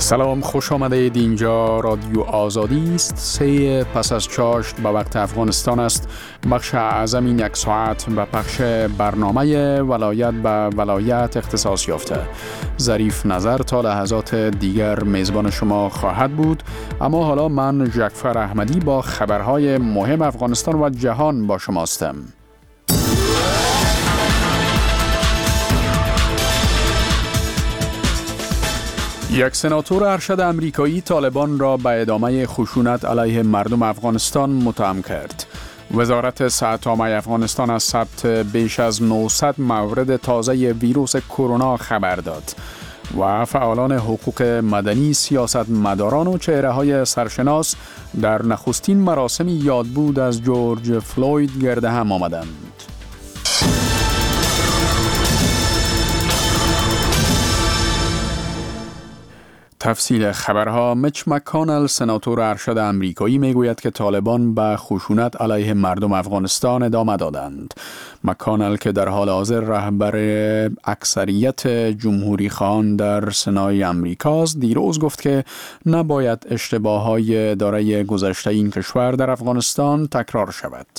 سلام، خوش آمدید. اینجا رادیو آزادی است. 3 پس از چاشت به وقت افغانستان است. بخش اعظم این یک ساعت به پخش برنامه ولایت به ولایت اختصاص یافته. ظریف نظر تا لحظات دیگر میزبان شما خواهد بود، اما حالا من جعفر احمدی با خبرهای مهم افغانستان و جهان با شما هستم. یک سناتور ارشد امریکایی طالبان را به ادامه خشونت علیه مردم افغانستان متهم کرد. وزارت صحت عامه افغانستان از ثبت بیش از 900 مورد تازه ویروس کرونا خبر داد و فعالان حقوق مدنی، سیاستمداران و چهره‌های سرشناس در نخستین مراسم یادبود از جورج فلوید گرد هم آمدند. تفصیل خبرها. میچ مکانل، سناتور ارشد امریکایی، میگوید که طالبان به خشونت علیه مردم افغانستان ادامه دادند. مکانل که در حال حاضر رهبر اکثریت جمهوری خواهان در سنای امریکاست، دیروز گفت که نباید اشتباهات اداره گذشته این کشور در افغانستان تکرار شود.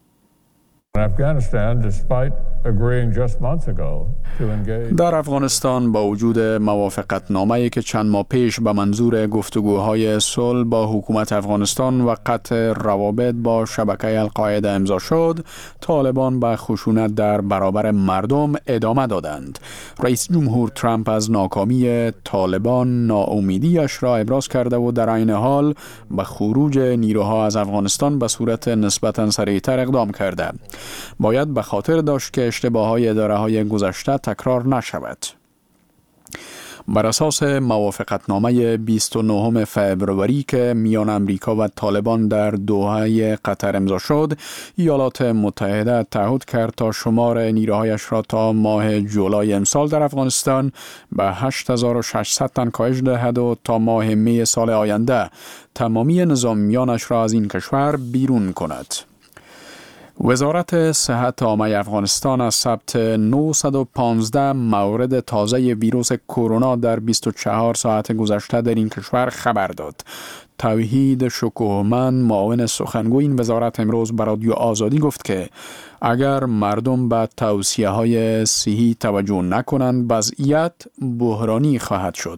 در افغانستان با وجود موافقتنامه‌ای که چند ماه پیش به منظور گفتگوهای صلح با حکومت افغانستان و قطع روابط با شبکه القاعده امضا شد، طالبان به خشونت در برابر مردم ادامه دادند. رئیس جمهور ترامپ از ناکامی طالبان ناامیدیش را ابراز کرده و در عین حال به خروج نیروها از افغانستان به صورت نسبتاً سریعتر اقدام کرده. باید به خاطر داشت که اشتباهات اداره‌های گذشته تکرار نشود. بر اساس موافقتنامه 29 فبروری که میان امریکا و طالبان در دوحه قطر امضا شد، ایالات متحده تعهد کرد تا شمار نیروهایش را تا ماه جولای امسال در افغانستان به 8600 تن کاهش دهد و تا ماه می سال آینده تمامی نظامیانش را از این کشور بیرون کند. وزارت صحت عامه افغانستان از ثبت 915 مورد تازه ویروس کرونا در 24 ساعت گذشته در این کشور خبر داد. توحید شکوهمند، معاون سخنگوی این وزارت، امروز به رادیو آزادی گفت که اگر مردم به توصیه‌های صحی توجه نکنند، وضعیت بحرانی خواهد شد.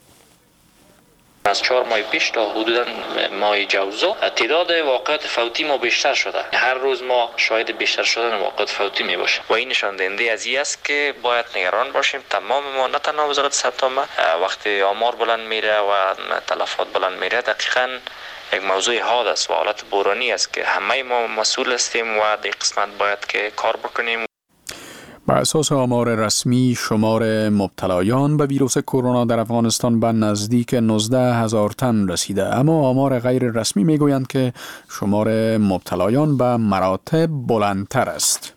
از 4 ماه پیش تا حدودا ماه جوزا تعداد واقعات فوتی ما بیشتر شده. هر روز ما شاهد بیشتر شدن واقعات فوتی می باشیم و این نشان دهنده از این است که باید نگران باشیم. تمام ما، نه تنها وزارت صحت عامه، وقتی آمار بلند میره و تلفات بلند میره، دقیقاً یک موضوع حاد است و حالت بحرانی است که همه ما مسئول هستیم و در قسمت باید که کار بکنیم. بر اساس آمار رسمی، شمار مبتلایان به ویروس کرونا در افغانستان به نزدیک 19,000 تن رسیده، اما آمار غیر رسمی میگویند که شمار مبتلایان به مراتب بلندتر است.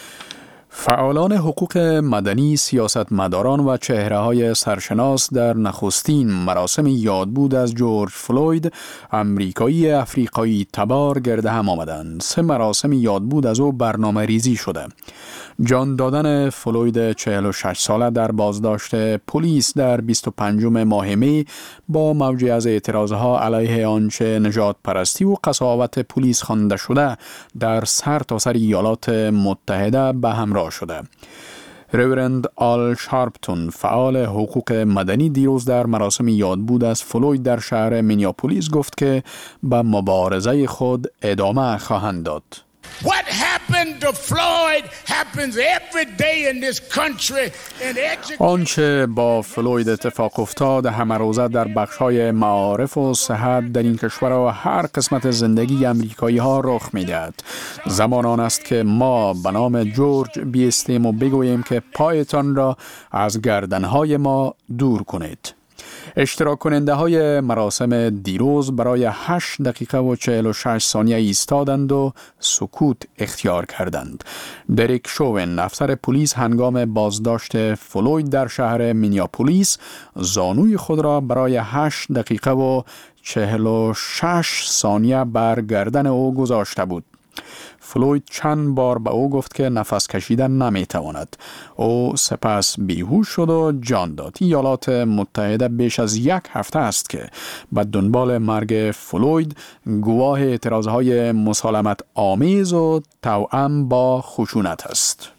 فعالان حقوق مدنی، سیاستمداران و چهره‌های سرشناس در نخستین مراسم یادبود از جورج فلوید، امریکایی افریقایی تبار گرد هم آمدند. 3 مراسم یادبود از او برنامه ریزی شده. جان دادن فلوید 46 ساله در بازداشت پلیس در 25 ماه می با موجی از اعتراضها علیه آنچه نژاد پرستی و قساوت پلیس خوانده شده در سرتاسر ایالات متحده به همراه شده. رورند آل شارپتون، فعال حقوق مدنی، دیروز در مراسم یادبود از فلوید در شهر مینیاپولیس گفت که به مبارزه خود ادامه خواهند داد. What happened to Floyd happens every day in this country. آنچه با فلوید اتفاق افتاد همه روزه در بخش‌های معارف و صحت در این کشور و هر قسمت زندگی امریکایی ها رخ می‌دهد. زمان آن است که ما به نام جورج بیستیم و بگوییم که پایتان را از گردن‌های ما دور کنید. اشتراک کننده های مراسم دیروز برای 8 دقیقه و 46 ثانیه ایستادند و سکوت اختیار کردند. دریک شوون، افسر پلیس، هنگام بازداشت فلوید در شهر مینیاپولیس زانوی خود را برای 8 دقیقه و 46 ثانیه بر گردن او گذاشته بود. فلوید چند بار به او گفت که نفس کشیدن نمیتواند. او سپس بیهوش شد و جان داد. ایالات متحده بیش از 1 هفته است که به دنبال مرگ فلوید گواه اعتراضهای مسالمت آمیز و توأم با خشونت است.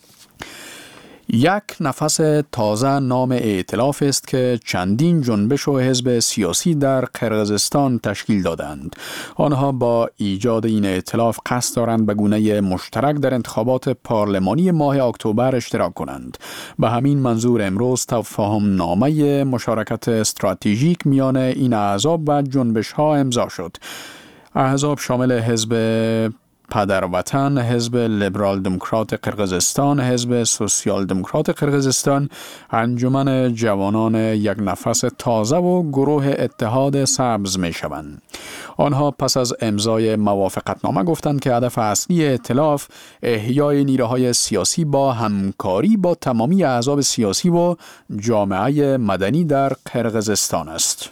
یک نفس تازه نام ائتلاف است که چندین جنبش و حزب سیاسی در قرقیزستان تشکیل دادند. آنها با ایجاد این ائتلاف قصد دارند به گونه مشترک در انتخابات پارلمانی ماه اکتبر اشتراک کنند. به همین منظور امروز تفاهم نامه مشارکت استراتژیک میان این احزاب و جنبش ها امضا شد. احزاب شامل حزب پدروطن، حزب لیبرال دموکرات قرقیزستان، حزب سوسیال دموکرات قرقیزستان، انجمن جوانان یک نفس تازه و گروه اتحاد سبز می شوند. آنها پس از امضای موافقتنامه گفتند که هدف اصلی ائتلاف احیای نیروهای سیاسی با همکاری با تمامی احزاب سیاسی و جامعه مدنی در قرقیزستان است.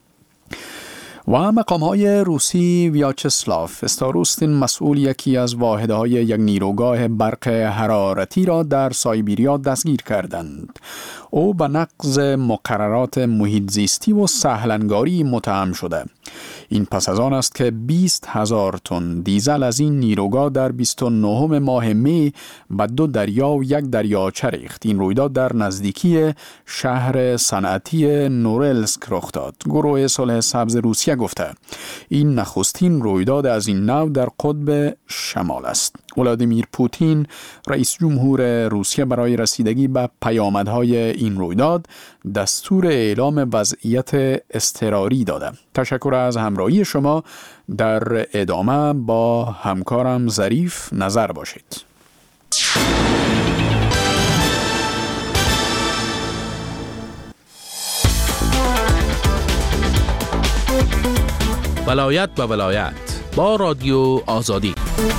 و مقام‌های روسی ویاچسلاف استاروستین مسئول یکی از واحدهای یک نیروگاه برق حرارتی را در سایبیریا دستگیر کردند. او به نقض مقررات محیط زیستی و سهلنگاری متهم شده. این پس از آن است که 20,000 تن دیزل از این نیروگاه در 29 ماه می به 2 دریا و 1 دریاچه ریخت. این رویداد در نزدیکی شهر صنعتی نورلسک رخ داد. گروه صلح سبز روسیه گفته این نخستین رویداد از این نوع در قطب شمال است. ولادیمیر پوتین رئیس جمهور روسیه برای رسیدگی به پیامدهای این رویداد دستور اعلام وضعیت اضطراری داده. تشکر از همراهی شما. در ادامه با همکارم ظریف نظر باشید. ولایت به ولایت با رادیو آزادی.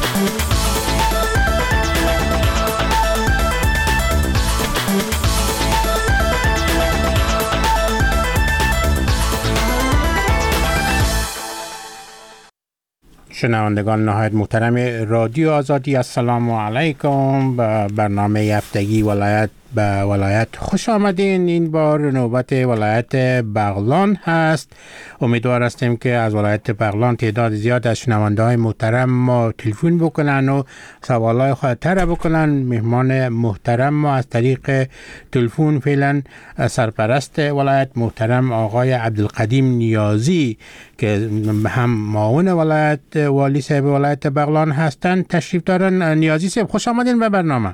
شنوندگان نهایت محترم رادیو آزادی، السلام علیکم. به برنامه هفتگی ولایت به ولایت خوش آمدین. این بار نوبت ولایت بغلان هست. امیدوار هستیم که از ولایت بغلان تعداد زیاد از شنونده‌های محترم ما تلفن بکنن و سوالای خود طرح بکنن. مهمان محترم ما از طریق تلفن فعلا سرپرست ولایت محترم آقای عبدالقدیم نیازی که هم معاون ولایت والی صاحب ولایت بغلان هستند تشریف دارن. نیازی صاحب خوش آمدین به برنامه.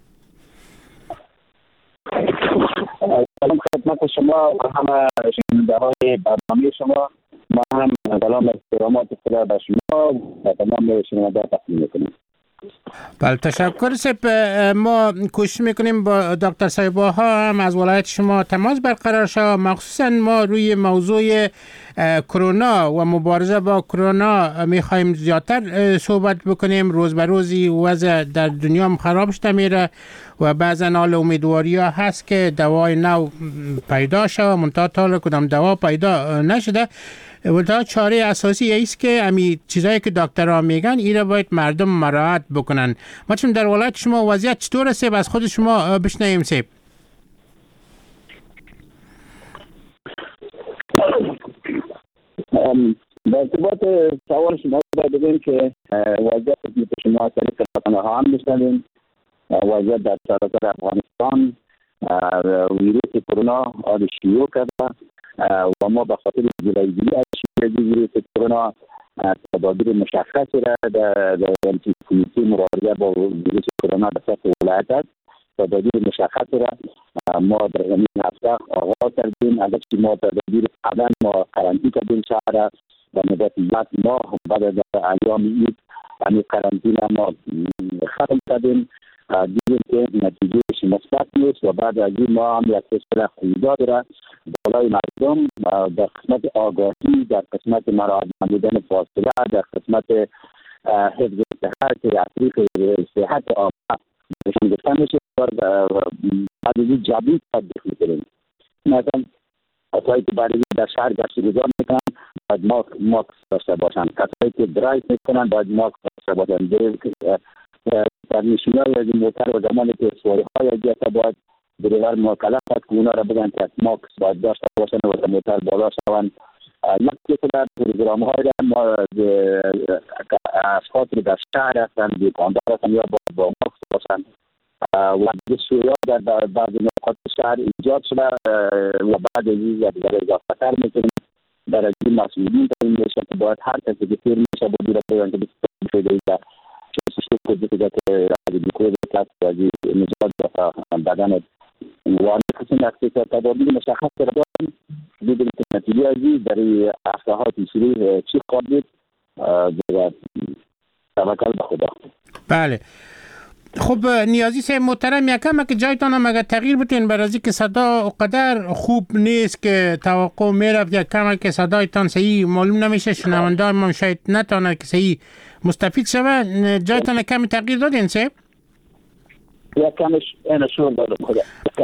سلام خدمت شما و همه شنونده‌های برنامه شما. ما هم سلام و احترامات خدا به شما و تمام شنونده‌ها تقدیم می‌کنیم. بله تشکر صاحب. ما کوشش میکنیم با دکتر صاحبا ها هم از ولایت شما تماس برقرار شد. مخصوصا ما روی موضوع کرونا و مبارزه با کرونا میخوایم زیادتر صحبت بکنیم. روز به روزی وضع در دنیا خراب شده میره و بعضا حال امیدواری ها هست که دوای نو پیدا شد، منتها تا کدام دوا پیدا نشده. و چاره اساسی است که امی چیزایی که دکترها میگن اینا باید مردم مراعات بکنن. ما چون در ولایت شما وضعیت چطور است؟ از خود شما بشنویم سیب. در ارتباط سوال شما بگیم که وضعیت شما از طریق رسانه‌ها هم میشنویم. وضعیت در سراسر افغانستان ویروس کرونا آن شیوع کرده و ما به خاطر جلوگیری از شیوع ویروس کرونا تدابیر مشخصی را در کمیته مبارزه با ویروس کرونا به سطح ولایت است. تدابیر مشخصی را ما در این هفته آغاز کردیم. اگرچه ما تدابیر قبلا ما قرنطینه کردیم شهر و مدت 1 ماه بعد از ایام عید همین قرنطینه ما ختم کردیم. دیدیم که نتیجهش مثبت نیست و بعد از این ما هم یک سلسله خروجات را بالای مردم در قسمت آگاهی، در قسمت مراعات نمودن فاصله، در قسمت حفظ صحت از طریق صحت عامه بهشون گفتن میشه بعد از این جدید تطبیق میکنیم. مثلا کسایی که بعد از این در شهر گشت گذار میکنن باید ماسک داشته باشن. کسایی که درایو میکنن باید ماسک داشته باشند. ترمیشن‌های از این موتر و زمانی که سوارهای از جهت باید دریور مکلف است که اونا را بگن که ماکس باید داشته باشند و موتر بالا شوند. یک در پروگرام‌های را ما اشخاص در شهر هستند، دکاندار هستند یا با ماکس باشند و بسیار در بعضی نقاط شهر ایجاد شده و بعد از این در اضافه تر میکنیم در از این مسئولین این میشه که باید هر کسی که تیر میشه با دیره بگن که بسیار شده در چیزی که دیگه که رازی بکوز کس و از نجات دفع بدن و کسی نقصی که تدابیر مشخص کرده باید دیدیم که نتیجه ازی در هفته ها پیشروی چی خواهد بود و توکل به خدا. بله. خب نیازی صاحب محترم یکم که جایتان هم اگر تغییر بتین برای که صدا قدر خوب نیست که توقع میرفت یکم که صدایتان صحیح معلوم نمیشه، شنوندان هم شاید نتانه که صحیح مستفید شود، جایتان کمی تغییر دادین صاحب؟ یکمش این شور دادم خدا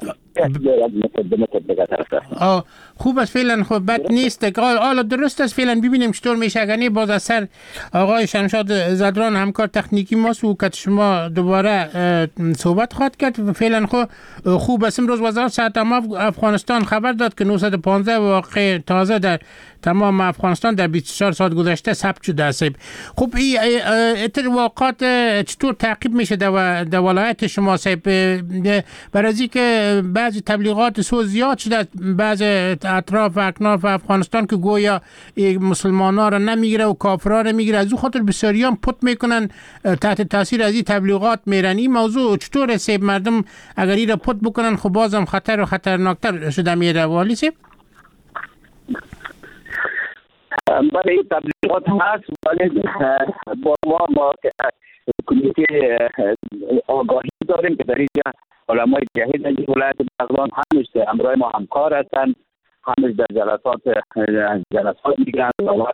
خوب است فعلا. خب بد نیست، حالا درست است فعلا ببینیم چطور میشه. اگر باز از سر آقای شمشاد زدران همکار تکنیکی ما سوکت شما دوباره صحبت خواهد کرد. فعلا خوب است. امروز وزارت صحت افغانستان خبر داد که 915 واقع تازه در تمام افغانستان در 24 ساعت گذشته ثبت شده است. خب این اتفاقات چطور تعقیب میشه در ولایت شما صاحب؟ برای که بعضی تبلیغات سو زیاد شده بعضی اطراف و اکناف افغانستان که گویا مسلمان ها را نمیگیره و کافرها را میگیره، از او خاطر بسیاریان پت میکنن تحت تاثیر از این تبلیغات میرن. این موضوع چطور سیب مردم اگر این را پت بکنن خب بازم خطر و خطرناکتر شده میره والی سیب؟ برای تبلیغات هست ولی با ما کمیته آگاهی داریم که در اینجا علمای جهید از ولایت بغلان همش همراه ما همکار هستند، همش در جلسات میگن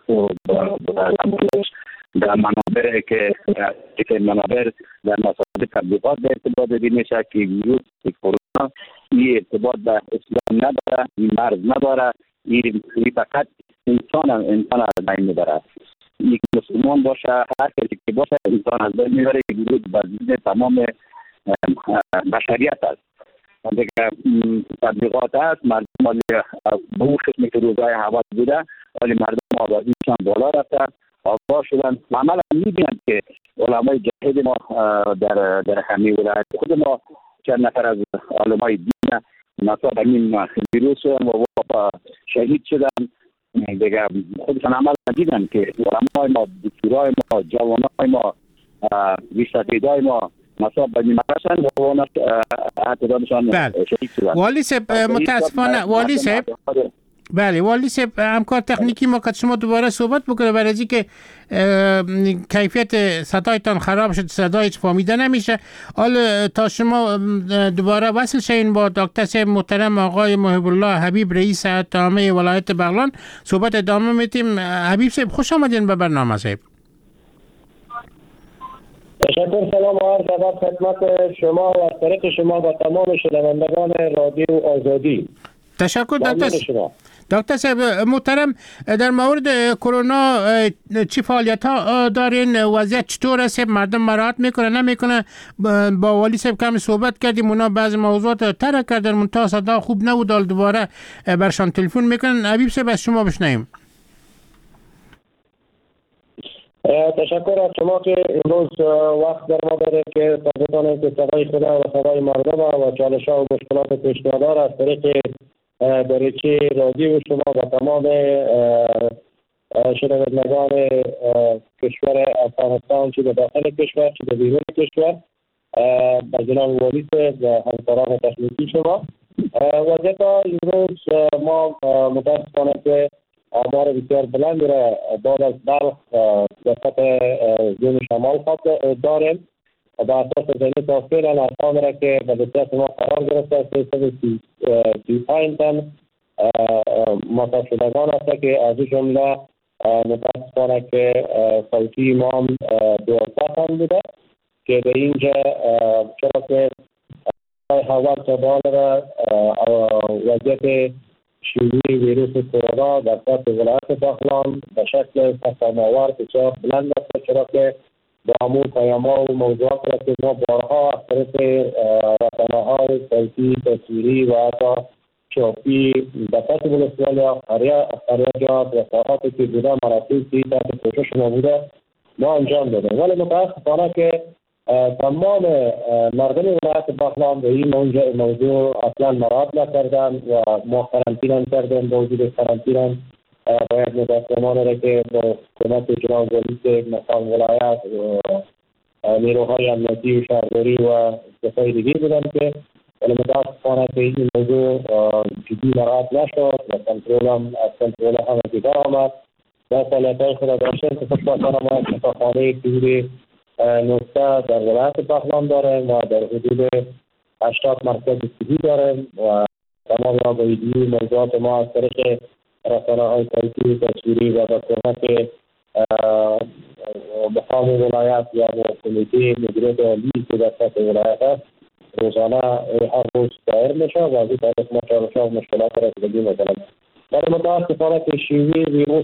در منابر که منابر در مسائل تبلیغات به ارتباط دیده میشه که ویروس کرونا این ارتباط به اسلام نداره، این مرض نداره، این فقط انسان از بین میبره. یک مسلمان باشه هر کسی که باشه انسان از بین میبره که ویروس بر تمام بشریت است. دیگه تبلیغات هست مردم به اون قسمی که روزهای حواس بوده ولی مردم آبادیشان بالا رفته آگاه شدن و عملا میبینند که علمای جهید ما در همین ولایت خود ما چند نفر از علمای دین مصاب این ویروس شدن و شهید شدن. دیگه خودشان عملا دیدن که علمای ما، دکترای ما، جوانای ما، ریشتقیدای ما مصاب بدی مرسن و اون اعتدادشان شهید شدن. والی صاحب متاسفانه والی صاحب بله والی صاحب همکار تکنیکی ما که شما دوباره صحبت بکنه برای از که کیفیت صدایتان خراب شد، صدای هیچ فهمیده نمیشه. حالا تا شما دوباره وصل شین با دکتر صاحب محترم آقای محب الله حبیب رئیس هیئت عامه ولایت بغلان صحبت ادامه میدیم. حبیب صاحب خوش آمدین به برنامه صاحب. تشکر. سلام و عرض ادب خدمت شما و از طریق شما و تمام شنوندگان رادیو آزادی. تشکر دکتر صاحب محترم. در مورد کرونا چی فعالیت ها دارین؟ وضعیت چطور است؟ مردم مراعات میکنه نمیکنه؟ با والی صاحب کمی صحبت کردیم، اونا بعض موضوعات ترک کردن منتها صدا خوب نبود، دوباره برشان تلفن میکنن. حبیب صاحب از شما بشنویم. تشکر از شما که امروز وقت در ما داره که تابتانه که صدای خدا و صدای مردم و چالش ها و مشکلات پیشنهاد از طریق دریچه رادیو شما و تمام شنوندگان کشور افغانستان چه در داخل کشور چه در بیرون کشور با جناب والی و همکاران تکنیکی شما وضعیت امروز ما متاسفانه که آمار بسیار بلند را بعد از برق وسط زون شمال داریم و با اساس ذهنی تا فعلا ارقام را که به دسترس ما قرار گرفته است 335 تن مصاب شدگان است که از این جمله متاسفانه که فوتی ما هم 12 تن بوده که به اینجا چرا که هوا سبال را وضعیت شیوعی ویروس کرونا در سطح ولایت بغلان به شکل تفاهم‌آور بسیار بلند است، چرا که با همون پیام‌ها و موضوعات را که ما بارها از طریق رسانه‌های صوتی، تصویری و حتی چاپی در سطح ولسوالی خریجات و ساحاتی که بوده مراتب که تحت کوشش ما بوده ما انجام دادیم. ولی متاسفانه که تمام مردم ولایت بغلان به این موضوع اصلا مراعات نکردن و ما قرنطینه کردیم. با وجود قرنطینه باید متاسفانه را که با حکومت جناب ولی مقام ولایت نیروهای امنیتی و شهرداری و کسای دیگه بودن که ولی متاسفانه که این موضوع جدی مراعات نشد و کنترل هم دیگر آمد و فعالیت‌های خود داشتیم که خوشبختانه ما شفاخانه حدود 19 در ولایت بغلان داریم و در حدود 80 مرکز صحی داریم و تمام با ایدی موضوعات ما از طریق رسانه‌های صوتی و تصویری و با کمک مقام ولایت یا کمیته مدیریت عالی که در سطح ولایت است روزانه هر روز دایر میشه و از این طریق ما چالش‌ها و مشکلات را رسیدگی میکنیم. ولی متاسفانه که شیوه ویروس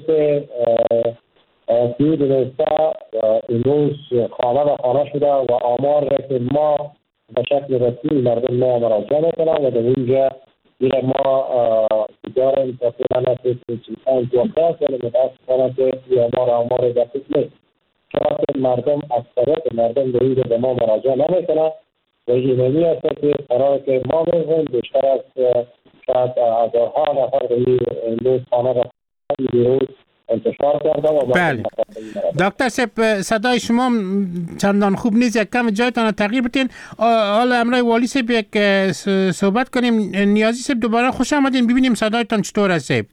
کووید 19 امروز خانه به خانه شده و آمار را که ما به شکل رسمی مردم ما مراجعه میکنم و در اینجا دیگر ما داریم تقریبا نسبت 45 وقت است ولی متاسفانه که این آمار دقیق نیست چرا که مردم اکثریت مردم در اینجا به ما مراجعه نمیکنند و اینمی است که قرار که ما می‌خواهیم بیشتر از شاید هزارها نفر در این امروز خانه را ویروس انتشار کرده و بله. دکتر صاحب صدای شما چندان خوب نیست، یک کم جایتان تغییر بدین. حالا امرای والی صاحب یک صحبت کنیم. نیازی صاحب دوباره خوش آمدین، ببینیم صدایتان چطور است صاحب.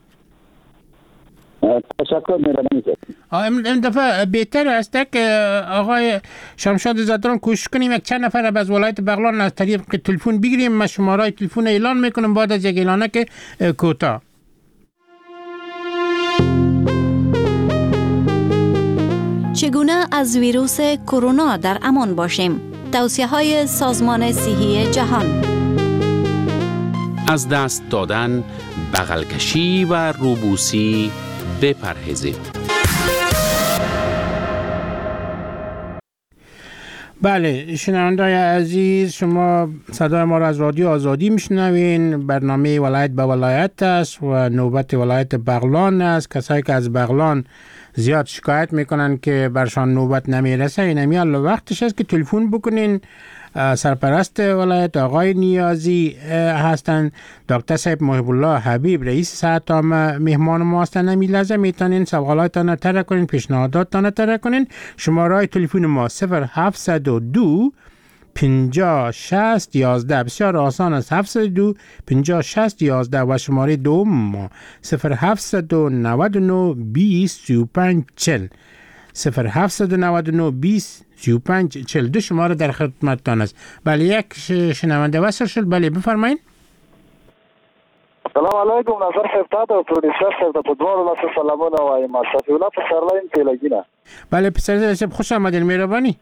تشکر می‌کنم. این دفعه بهتر است که آقای شمشاد زدران کوشش کنیم یک چند نفر از ولایت بغلان از طریق تلفن بگیریم. ما شماره تلفن اعلان میکنم بعد از یک اعلانه که کوتاه. چگونه از ویروس کرونا در امان باشیم؟ توصیه‌های سازمان صحی جهان. از دست دادن، بغل کشی و روبوسی بپرهیزید. بله شنونده‌های عزیز، شما صدای ما را از رادیو آزادی میشنوین. برنامه ولایت به ولایت است و نوبت ولایت بغلان است. کسایی که از بغلان زیاد شکایت میکنن که برشان نوبت نمیرسه، اینمی الله وقتش است که تلفن بکنین. سرپرست ولایت آقای نیازی هستند. دکتر صاحب محب الله حبیب رئیس ساعتام مهمان ما هستند. نمی لحظه میتونین سوالاتان طرح کنین، پیشنهاداتان طرح کنین. شماره تلفن ما 0702 50 60 11 بسیار آسان است. 702 50 60 11 و شماره دوم ما 0799 20 35 40 0799 20 35 42 شماره در خدمتتان است. بله یک شنونده وصل شد. بله بفرمایید. سلام علیکم. نظر خفتاد و پرودیسر صاحب په دوه لاس سلامونه وایم. صفی الله پسرلاین تلګینه. بله پسرلاین صاحب خوش آمدید. مهربانی.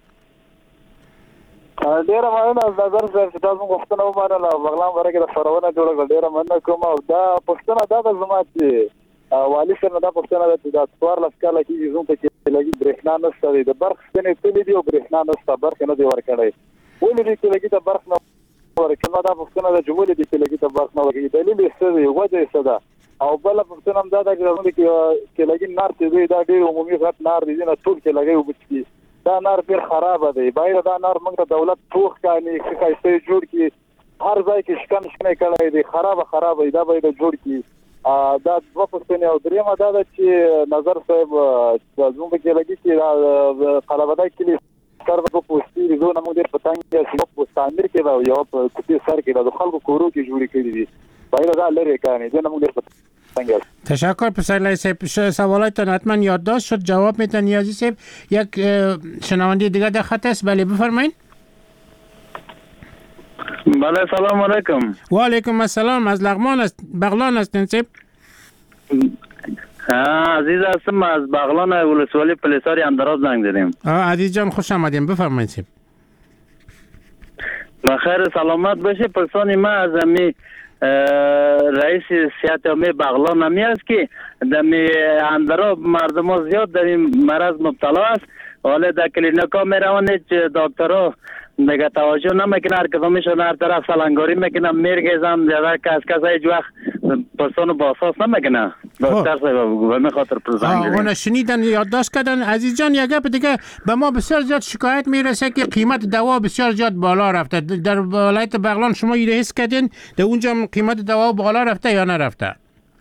ډیره مننه از نظر صاحب چې تاسو غوښتنه ومنله. بغلان باره کې د خپرونه جوړه کړه. ډیره مننه کوم. او دا پوښتنه دا ده زما چې والي صاحب نه دا پوښتنه ده چې دا 14 کاله کېږي زموږ ته چې لګي برېښنا نشته دی. د برق ستنې تللي دي او برېښنا نشته. برق نه دی ورکړی. ولې دې چې لګي ته برق نه ورکړي؟ نو دا پوښتنه ده چې ولې دې چې لګي ته برق نه ورکړي؟ دلیل یې څه دی؟ وجه یې څه ده؟ او بله پوښتنه هم دا ده چې لګي نار چې دی دا ډېر عمومي غټ نار دی نه ټول چې لګي اوبه څښي. دا نار ډېر خرابه دی. باید دا نار موږ ته دولت پوخ کړي ښه ښایسته جوړ کړي. هر ځای کې شکنې کړی دی. خرابه دی. دا باید جوړ کړي. دا دوه پوښتنې. او درېیمه دا ده چې نظر صاحب زموږ کې لګي چې قلعه‌بدای کلي سر په پوستي دي زونه موږ ډېر په تنګ یو په تعمیر کې ده او یو په کوټې سر کې ده. د خلکو کورو کې جوړې کړي دي. باید دا لرې کړي. زونه موږ ډېر په تنګ یو. تشکر پسرلاین صاحب. سوالاتتان حتما یادداشت شد. جواب میتن نیازی صاحب. یک شنونده دیگه در خط است. بله بفرمایید. بله سلام علیکم. و علیکم السلام. از بغلان هستین صاحب؟ عزیز هستم از بغلان ولسوالی پلیساری اندراز زنگ زدیم. عزیز جان خوش آمدین. بفرمایید صاحب. بخیر سلامت باشه. پرسان ما از امی رئیس سیاحت عامه بغلان همی است که در اندرا مردم ها زیاد در این مرض مبتلا است حالا در کلینیکا میروند دکترها دیگه توجه نمیکنه، هر کدومشون هر طرف سلنگاری میکنه، میرگیزن دیگه کس هیچ وقت پرسان با اساس نمیکنه. دکتر صاحب بگو به می خاطر پرسان اونا شنیدن یادداشت کردن. عزیز جان یک گپ دیگه، به ما بسیار زیاد شکایت میرسه که قیمت دوا بسیار زیاد بالا رفته. در ولایت بغلان شما اینو حس کردین؟ در اونجا قیمت دوا بالا رفته یا نرفته؟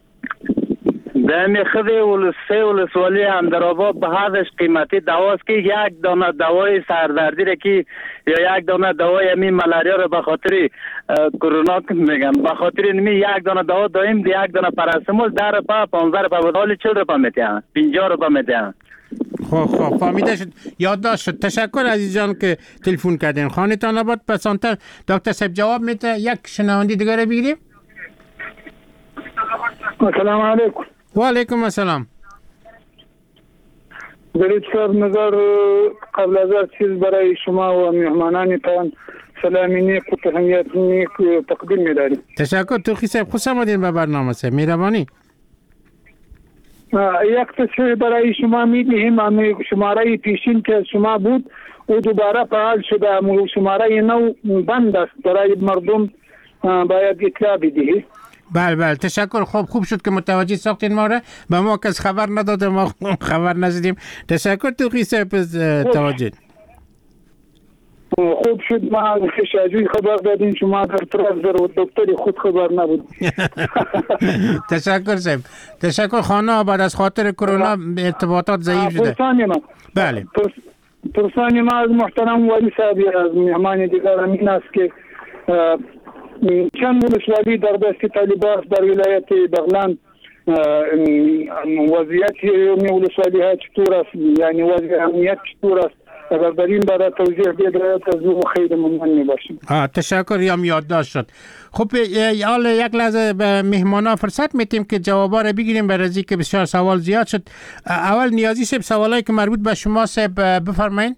در خود ولسوالی اندرآباد به حدش قیمتی دواست که یک دانه دوای سردردی را که یا یک دانه دوای همین ملاریا را به خاطر کرونا میگم، به خاطر نمی یک دانه دوا دایم دی یک دانه پاراسیتامول 10 روپیه 15 روپیه بدال 40 روپیه میتیان 50 روپیه میتیان. خب فهمیده شد، یادداشت شد. تشکر عزیز جان که تلفن کردین. خانتان آباد پسانتر. دکتر صاحب جواب میده. یک شنونده دیگه رو بگیریم. السلام علیکم. و علیکم السلام. برید صاحب نظر قبل از هر چیز برای شما و مهمانانتان سلامی نیک و تهنیت نیک تقدیم می‌داریم. تشکر. توخی صاحب خوش آمدین به برنامه صاحب. مهربانی. یک تصویر برای شما میدهیم. شماره پیشین که شما بود او دوباره فعال شده، شماره نو بند است، برای مردم باید اطلاع بدهید. بله تشکر. خوب شد که متوجه ساختین ما را. به ما کس خبر نداده، ما خبر نزدیم. تشکر توخی صاحب از توجه. خوب شد ما خشاجوی خبر دادین، شما در طرف در دکتری خود خبر نبود. تشکر صاحب. تشکر. خانه آباد از خاطر کرونا ارتباطات ضعیف شده. بله. پرسان ما از محترم والی صاحب از مهمان دیگر این است که چند ولسوالی در دست طالبان در ولایت بغلان وضعیت ولسوالی ها چطور است؟ یعنی وضع امنیت چطور است؟ اگر در این باره توضیح بدهید از او خیلی ممنون میباشیم. تشکر. یا یادداشت شد. خب حالا یک لحظه به مهمانا فرصت میتیم که جوابا رو بگیریم، برای که بسیار سوال زیاد شد. اول نیازی صاحب سوالایی که مربوط به شما صاحب بفرمایید.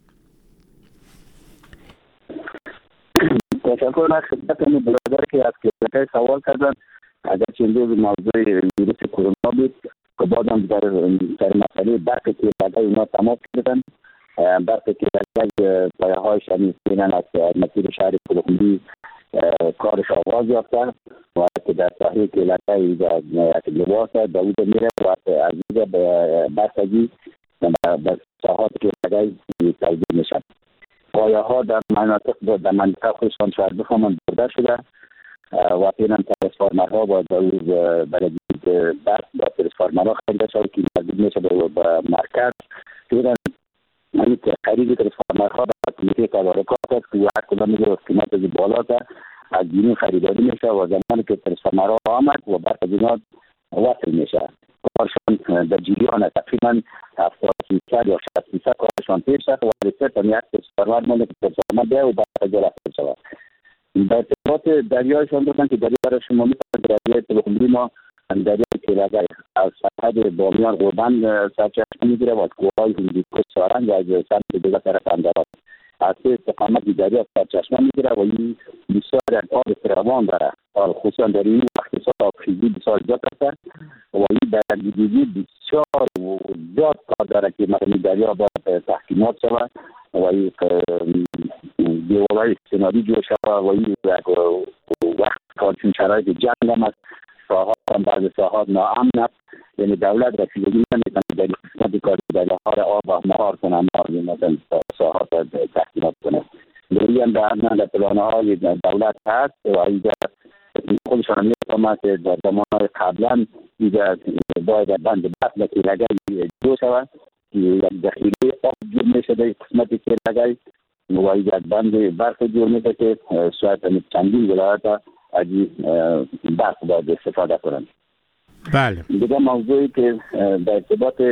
تشکر از خدمت برادر که از کلینیک سوال کردن. اگر چنده موضوع ویروس کرونا بود که بعدم در مسئله برق کلیدهای اینا تماس کردن. برق کلیدهای پایه هایش همیستینن از مسیر شهر کلوخندی کارش آغاز یافته و که در ساحه کلیدهای یک لباس داود میره و از اینجا برسگی به ساحات کلیدهای توجیه میشن. پایه ها در منطقه خودشان شاید بخواهند برده شده و پیرن ترسفارمرها با برای برق با ترسفارمرها خریده شد که نزدیک میشه به مرکز. پیرن خرید ترسفارمرها در کمیته تدارکات است که هر کدام میگه قیمت از بالا تا از جنین خریداری میشه و زمانی که ترسفارمرها آمد و برق از اینا وصل میشه. کارشان در جریان تقریبا 70% یا 60% کارشان پیش شد و رسید تا یک ترسفارمر مونده که ترسفارمر بیا و برق جا رفته شود. در ارتباط دریایشان دادن که دریای را شما میتونید دریای تلخندی ما دریای کلیدهای از سرحد بامیان قربان سرچشمه میگیره و از کوههای هندوکش سارنگ و از سمت دیگر طرف اندرات از استقامت دریا سرچشمه میگیره و این بسیار آب فراوان داره، خصوصا در این وقت سال آبخیزی بسیار زیاد است و این در دیگه بسیار زیاد کار داره که مثلا دریا باید تحکیمات شود و این دیوارهای سناری جو شود و این وقت کارچون شرایط جنگ هم است، ساحات هم بعض ساحات ناامن است، یعنی دولت رسیدگی نمیتونه در قسمت کار دریاها را آب و مهار کنه، مثلا ساحات تحکیمات کنه. دوری هم در پلانهای دولت هست و اینجا خودشان میتونه که در زمانهای قبلا باید بند برق در کلیدهای جو شود که یک دخیله آب جور میشه در قسمت کلیدهای و یک بند برق جور میشه که شاید چندین ولایت از برق باید استفاده کنند. بله. دیگه موضوعی که در ارتباط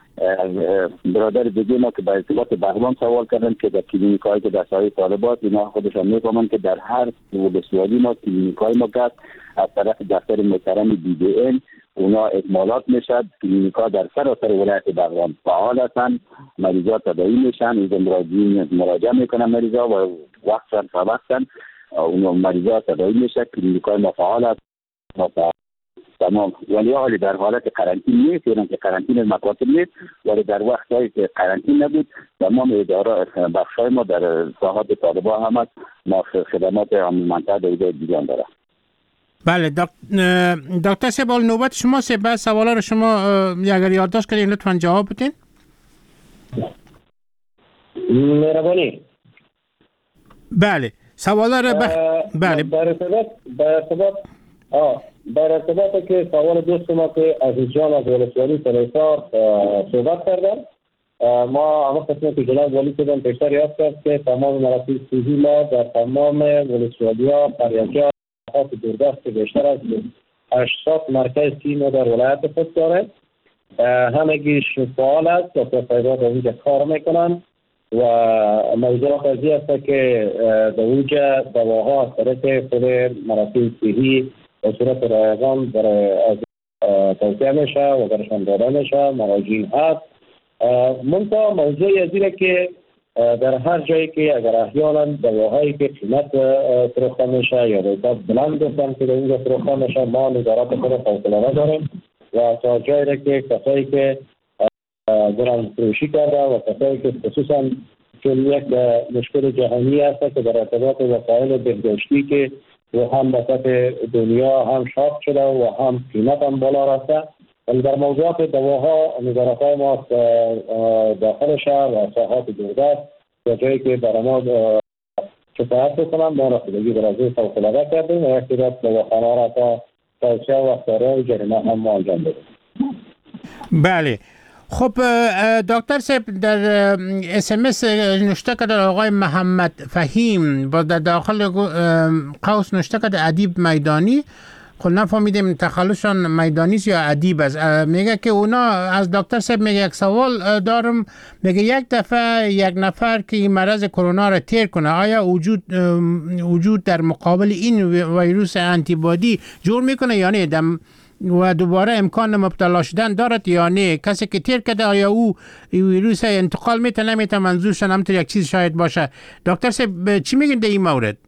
برادر دیگه ما که در ارتباط بغلان سوال کردن که در کلینیکایی که در ساحه طالبات اینا خودشان میفهمند که در هر ولسوالی ما کلینیکای ما که از طرف دفتر محترم BDN اونا اکمالات میشد. کلینیکا در سراسر ولایت بغلان فعال هستند، مریضات تداوی میشن، اینجا مراجعه میکنن مریضا و وقتا فوقتا اونا مریضات تداوی میشن. کلینیکای ما فعال هست، تمام، ولی حالی در حالت قرنطینه نیست، یعنی که قرنطینه مکاتب نیست، ولی در وقتی که قرنطینه نبود تمام اداره بخشای ما در ساحات طالبان هم است، ما خدمات منطقه در دیگه داره. بله دکتر سبال نوبت شما سه بعد سوالا رو شما اگر یادداشت کردین لطفاً جواب بدین. مهربانی. بله سوالا رو بله در ارتباط که سوال دوست ما که از جان از ولسوالی سلیسار صحبت کردن، ما همه قسمه که جناب والی کردن پیشتر یاد کرد که تمام مراکز صحی ما در تمام ولسوالی ها قریه‌ها خاص دوردست که بیشتر از 80 مرکز صحی ما در ولایت خود داره، همگیش فعال است و تفایدات در اونجا کار میکنن و موضوع قضیه است که در اونجا دواها از طرف خود مراکز صحی به صورت رایگان برای توسعه میشه و برشان داده میشه، مراجعین هست. منتها موضوعی از اینه که در هر جایی که اگر احیانا دواهایی که قیمت فروخته میشه یا قیمت بلند دستن که در اونجا فروخته میشه، ما نظارت خود فوق‌العاده داریم و تا جایی را که کسایی که برند فروشی کرده و کسایی که خصوصا چون یک مشکل جهانی است که در ارتباط وسایل بهداشتی که و هم وسط دنیا هم شاپ شده و هم قیمت هم بالا رفته، ولی در موضوعات دواها نظارت‌های ما داخل شهر و ساحات دوردست و جایی که برای ما شکایت بکنم ما رسیدگی به رازه فوق‌العاده کردیم و احتیاط دواخانه را تا توسعه و اختیاره و جریمه هم ما انجام بدیم. بله خب دکتر صاحب در SMS نوشته کرده آقای محمد فهیم با در داخل قوس نوشته کرده ادیب میدانی، خب نفهمیدیم تخلصشان میدانی است یا ادیب است. میگه که اونا از دکتر صاحب میگه یک سوال دارم، میگه یک دفعه یک نفر که این مرض کرونا را تیر کنه آیا وجود در مقابل این ویروس آنتیبادی جور میکنه یا نه و دوباره امکان مبتلا شدن دارد یا نه؟ کسی که تیر کرده آیا او ویروس انتقال میته نمیته؟ منظورشان همطور یک چیز شاید باشه. دکتر صاحب چی میگین در این مورد؟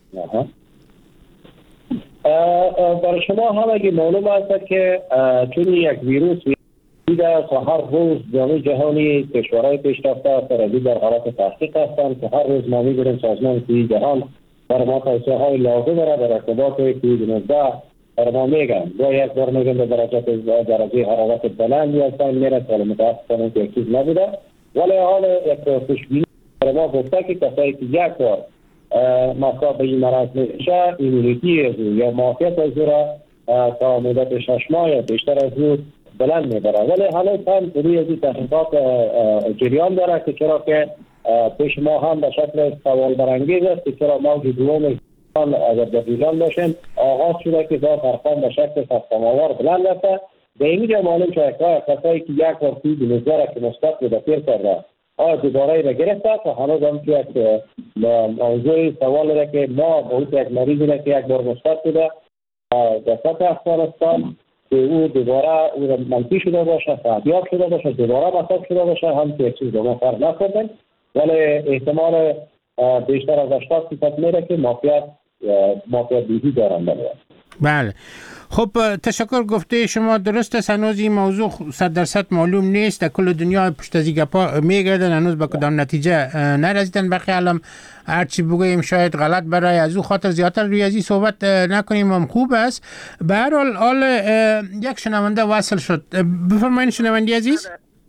برای شما هم اگه معلوم است که چون یک ویروس دیده هر روز جامعه جهانی کشورهای پیشرفته سرازی در حالت تحقیق هستند که هر روز ما میبینیم سازمان صحی جهان برای ما توصیه های لازم را در ارتباط کووید-19 برای ما میگن. یک بار میگن درجه حرارت بلند هستند میره سال متاسفانه که یک چیز نبوده، ولی حال یک خوشبینی برای ما گفته که کسایی که یک بار مصاب به این مرض میشه ایمونیتی از او یا معافیت از او را تا مدت 6 ماه یا بیشتر از او بلند میبره. ولی حالا هم روی از این تحقیقات جریان داره که چرا که پیش ما هم به شکل سوال برانگیز است که چرا موج دوم اگر در ایران باشیم آغاز شده که دا فرقان به شکل خسته‌آور بلند رفته. به اینجا معلوم شده که کسایی که یک بار کووید-19 را که مثبت بوده تیر کرده آیا دوباره را گرفته و هنوز هم که یک موضوع سوال را که ما با یک مریضی را که یک بار مثبت بوده در سطح افغانستان که او دوباره او را منفی شده باشه، فعالیت شده باشه، دوباره مصاب شده باشه، هم که یک چیز ما فرق نکردن، ولی احتمال بیشتر از 80% میره که معافیت بیهی دارن. بله خب تشکر. گفته شما درست است، هنوز این موضوع 100% معلوم نیست، در کل دنیا پشت از این گپا میگردن، هنوز به کدام نتیجه نرسیدن. بقیه علم هرچی بگوییم شاید غلط برای از او خاطر زیادتر روی از این صحبت نکنیم هم خوب است. به هر حال یک شنونده وصل شد، بفرمایید شنونده عزیز.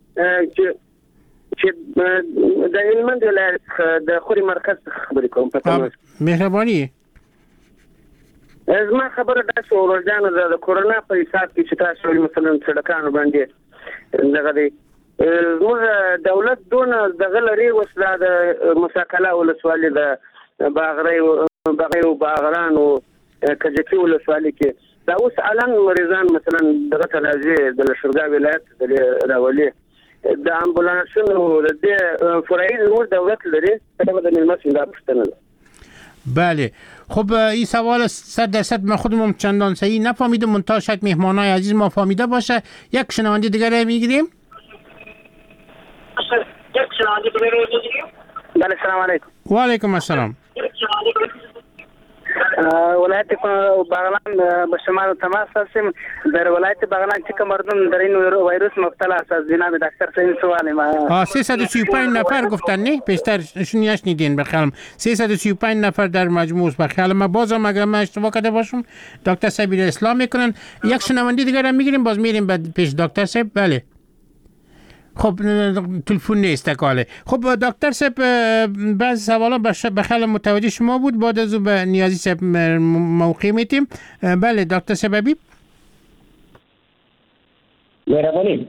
چې د هلمند ولایت د خوري مرکز خبرې کوم په مهرباني. زما خبره دا چې ورځانو د کورونا په حساب کې چې تاسو مثلا سړکانو باندې دغه دی زموږ دولت دونه دغه لري وسله د مساکله ولسوالي د باغري او باغران او کجکي ولسوالي کې دا اوس الان مریضان مثلا دغه تلازي د شرقا ولایت د راولي د امبولانسونو د فرعي نور دولت لري په دغه ملمس دا پښتنه. بله خب این سوال 100% من خودمون چندان صحیح نفهمیدم، منتها شاید مهمانای عزیز ما فهمیده باشه. یک شنونده دیگر میگیریم. بله سلام علیکم. و علیکم السلام. ولایت باغلان به شمال تماس هستیم. در ولایت بغلان چه مردم در این ویروس مبتلا است از جناب دکتر این سوال ما 335 نفر گفتن نه بیشتر نشنیدین بخیالم 335 نفر در مجموع است بخیالم. ما بازم اگر من اشتباه کرده باشم دکتر صاحب اصلاح میکنن. یک شنونده دیگر هم میگیریم باز میریم بعد پیش دکتر صاحب. بله خب تلفن نیست کاله. خب دکتر صاحب بعض سوالا بخیال متوجه شما بود بعد از به نیازی صاحب موقع میتیم. بله دکتر صاحب حبیب مهربانی.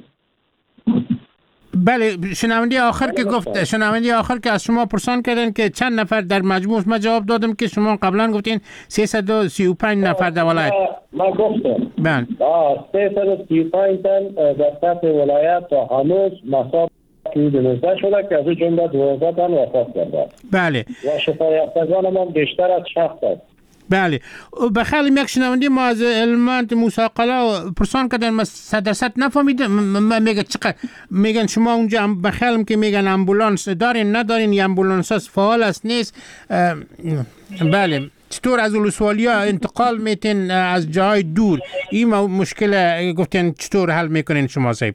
بله شنونده آخر که گفت شنونده آخر که از شما پرسان کردن که چند نفر در مجموع ما جواب دادم که شما قبلا گفتین 335 نفر در ولایت. ما گفتم بله 335 تن در سطح ولایت تا هنوز مصاب نوزده شده که از این جمله 12 تن وفات کرده. بله و شفا یافتگان ما بیشتر از 60 است. بله بخیال یک شنونده ما از علمانت موسی قلا پرسان کردن ما 100% نفهمیدم. میگه چقدر میگن شما اونجا بخیالم که میگن امبولانس دارین ندارین یا امبولانس هست فعال است نیست. بله چطور از ولسوالیا انتقال میتین از جای دور این مشکل گفتین چطور حل میکنین شما صاحب؟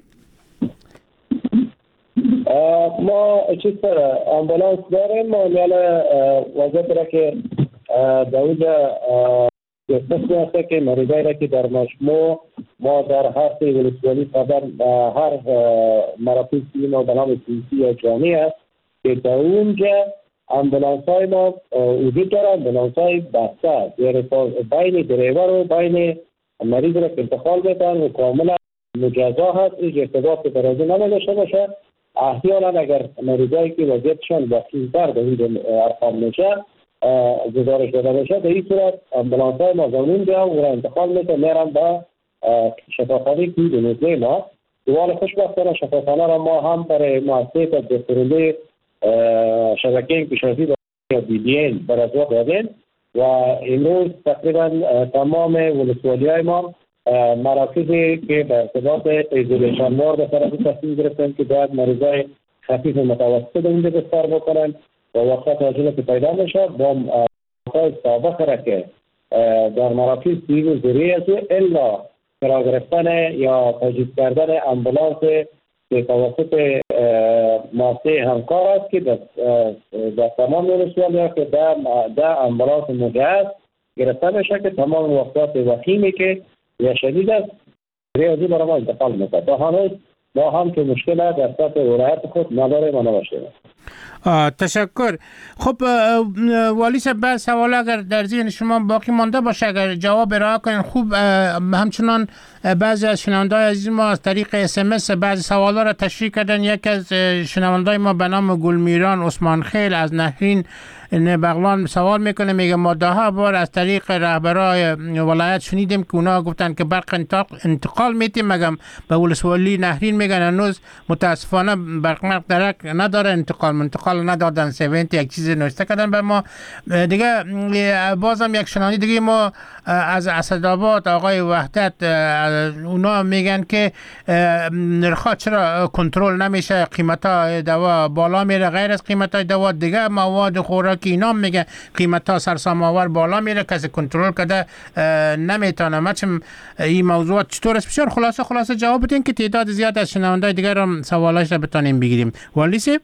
ما چیز امبولانس داریم ما یعنی وضعیت را که داود قسمی هسته که مریضایی را که در مجموع ما در هر سه ولسوالی قدر هر مراکز ما به نام سیسی یا جانی است که در اونجا امبولانس های ما وجود داره. امبولانس های بسته بین دریور و بین مریض را که انتقال میتن و کاملا مجازا هست. این ارتباط درازی نمیداشته باشه. احیانا اگر مریضایی که وضعیتشان وخیم‌تر به این ارقام میشه گزارش داده بشه به این صورت امبولانس های ما اونجا و انتقال میتن میرن به شفاخانه کوید نزله ما. دوال خوشبختانه شفاخانه را ما هم برای مؤسسه دستورنده شبکه انکشافی یا BBN برازوا دادیم و امروز تقریبا تمام ولسوالی های ما مراکزی که به ارتباط ایزولیشن وارد طرف تصمیم گرفتن که باید مریضای خفیف و متوسط اونجا بستر بکنن و وقت عجله که پیدا میشه با مقای سابق را که در مراکز دیو و ذریعه است الا فرا گرفتن یا تجهیز کردن امبولانس به توسط مؤسسه همکار است که در تمام ولسوالی‌ها که در امبولانس مجهز گرفته میشه که تمام وقتات وخیمی که یا شدید است ریاضی برای ما انتقال میکنه. تا هنوز ما هم که مشکل در سطح ولایت خود نداره و نباشه. تشکر. خب والی صاحب بعض سوال اگر در ذهن شما باقی مانده باشه اگر جواب ارائه کنین خوب. همچنان بعضی از شنونده‌های عزیز ما از طریق SMS بعضی سوالا را تشریح کردن. یک از شنونده‌های ما به نام گلمیران عثمان خیل از نهرین بغلان سوال میکنه. میگه ما ده بار از طریق رهبرای ولایت شنیدیم که اونا گفتن که برق انتقال میتیم مگم به ولسوالی نهرین میگن هنوز متاسفانه برق درک نداره انتقال ندادن. 70 یک چیز نوشته کردن به ما دیگه. بازم یک شنونده دیگه ما از اسدآباد آقای وحدت اونا میگن که نرخ چرا کنترل نمیشه قیمتا دوا بالا میره غیر از قیمتا دوا دیگه مواد خوراکی اینا میگه قیمتا سرسام آور بالا میره کسی کنترل کرده نمیتونه. مچم این موضوعات چطور است بسیار خلاصه جواب بدین که تعداد زیاد از شنوندای دیگر هم سوالایش را بتونیم بگیریم. والی صاحب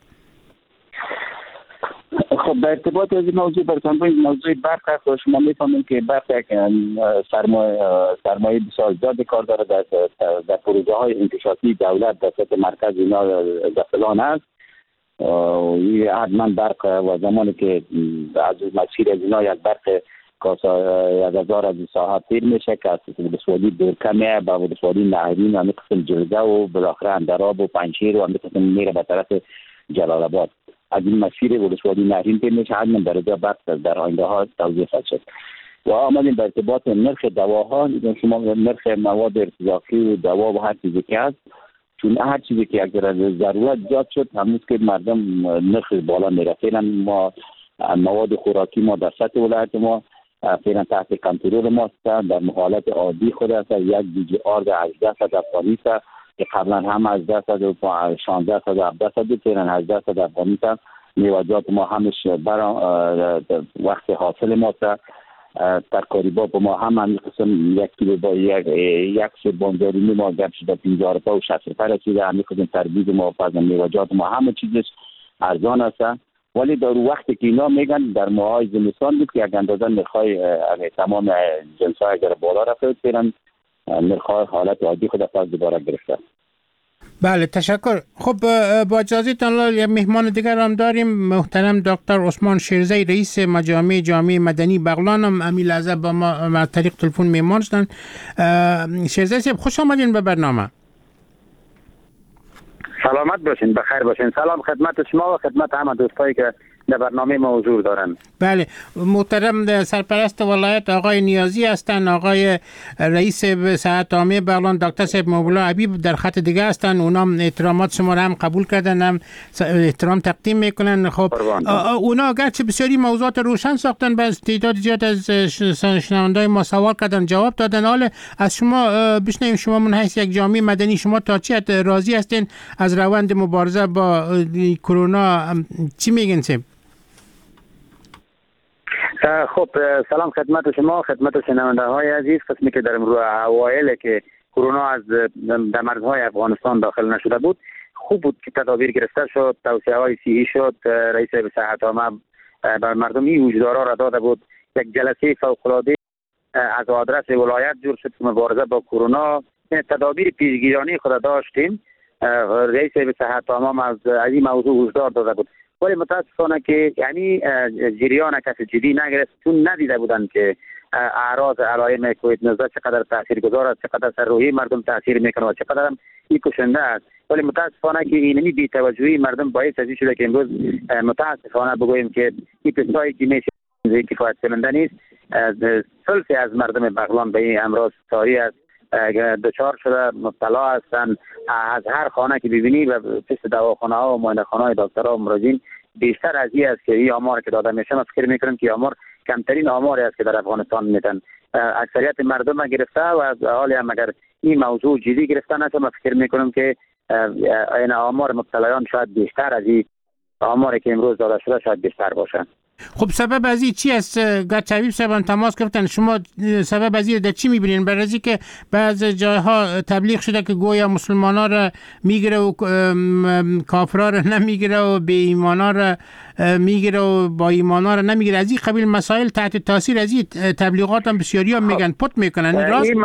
خب به ارتباط از این موضوع برسان این موضوع برق هست. شما میفهمید که برق یک سرمایه بسیار زیاد کار داره در پروژه های انکشافی دولت در سطح مرکز اینا در فلان است. حتما برق و زمانی که از مسیر از اینا یک برق کاسا 1000 از ساعت تیر میشه که از ولسوالی دورکمه با ولسوالی نهرین و قسم جلگه و بالاخره اندراب و پنجشیر و قسم میره به طرف جلال آباد. از این مسیر ولسوالی نهرین تیر میشه حتما درجه برق در آینده ها توضیح خواهد شد. و آمدیم به ارتباط نرخ دواها. شما نرخ مواد ارتزاقی و دوا و هر چیزی که هست چون هر چیزی که اگر ضرورت زیاد شد همون که مردم نرخ بالا میره. فعلا ما مواد خوراکی ما در سطح ولایت ما فعلا تحت کنترل ما است. در حالت عادی خود است یک دیجی آر در 1800 افغانی است که قبلا هم 1800 و 1600 و 1700 فعلا 1800 افغانی است. میوه‌جات ما همش بر وقت حاصل ما است. ترکاری با ما هم همین قسم 1 کیلو با یک سه بانجاری ما گرد شده 50 روپیه و 60 روپیه رسیده. همین قسم تربیز ما فرضاً میوه‌جات ما همه چیزش ارزان است، ولی در وقتی که اینا میگن در ماهای زمستان بود که یک اندازه نرخ‌های تمام جنس‌ها اگر بالا رفته پیرن نرخ‌های حالت عادی خود پس دوباره گرفته. بله تشکر. خب با اجازهتان یک مهمان دیگر هم داریم، محترم دکتر عثمان شیرزی رئیس مجامع جامعه مدنی بغلان هم امی لحظه با ما طریق تلفن مهمان شدن. شیرزی صاحب خوش آمدین به برنامه. سلامت باشین، بخیر باشین. سلام خدمت شما و خدمت همه دوستایی که در برنامه ما حضور دارن. بله محترم سرپرست ولایت آقای نیازی هستن، آقای رئیس صحت عامه بغلان دکتر صاحب مولا حبیب در خط دیگه هستن، اونا احترامات شما را هم قبول کردن، هم احترام تقدیم میکنن. خب اونا گرچه بسیاری موضوعات روشن ساختن، بس تعداد زیاد از شنوندای ما سوال کردن جواب دادن. حالا از شما بشنویم، شما من حیث یک جامعه مدنی شما تا چی حد راضی هستین از روند مبارزه با کرونا؟ چی میگین صاحب؟ خب سلام خدمت شما، خدمت شنونده های عزیز. قسمی که در اوایل که کرونا از در مرزهای افغانستان داخل نشده بود، خوب بود که تدابیر گرفته شد، توصیه های صحی شد. رئیس صحت عامه بر مردم این هشدارها را داده بود. یک جلسه فوق‌العاده از آدرس ولایت جور شد که مبارزه با کرونا تدابیر پیشگیرانه خود داشتیم. رئیس صحت عامه از این موضوع هشدار داده بود، ولی متاسفانه که یعنی جریان کسی جدی نگرفت، چون ندیده بودن که اعراض علائم کووید 19 چقدر تاثیرگذار است، چقدر سر روحی مردم تاثیر میکنه و چقدر هم این کشنده است. ولی متاسفانه که اینمی بی‌توجهی مردم باعث از این شده که امروز متاسفانه بگوییم که این تستایی که میشه کفایت کننده نیست. ثلثی از مردم بغلان به این امراض ساری است، دچار شده، مبتلا هستند. از هر خانه که ببینی و پشت دواخانه ها و معاینه خانه های دکترها و مراجعین بیشتر از این است که این آمار که داده میشه، من فکر میکنم که آمار کمترین آماری است که در افغانستان میتن. اکثریت مردم گرفته و از حالی هم اگر این موضوع جدی گرفته نشه، من فکر میکنم که این آمار مبتلایان شاید بیشتر از این آماری که امروز داده شده شاید بیشتر باشه. خب سبب از این چی است؟ گرچه حبیب صاحب تماس گرفتن، شما سبب از این در چی میبینین؟ برای از که بعض جایها تبلیغ شده که گویا مسلمانا را میگیره و کافرا را نمیگیره و بی ایمانا را میگیره و با ایمانا را نمیگیره. از این قبیل مسائل تحت تاثیر از این تبلیغات هم بسیاری هم میگن پت میکنن. این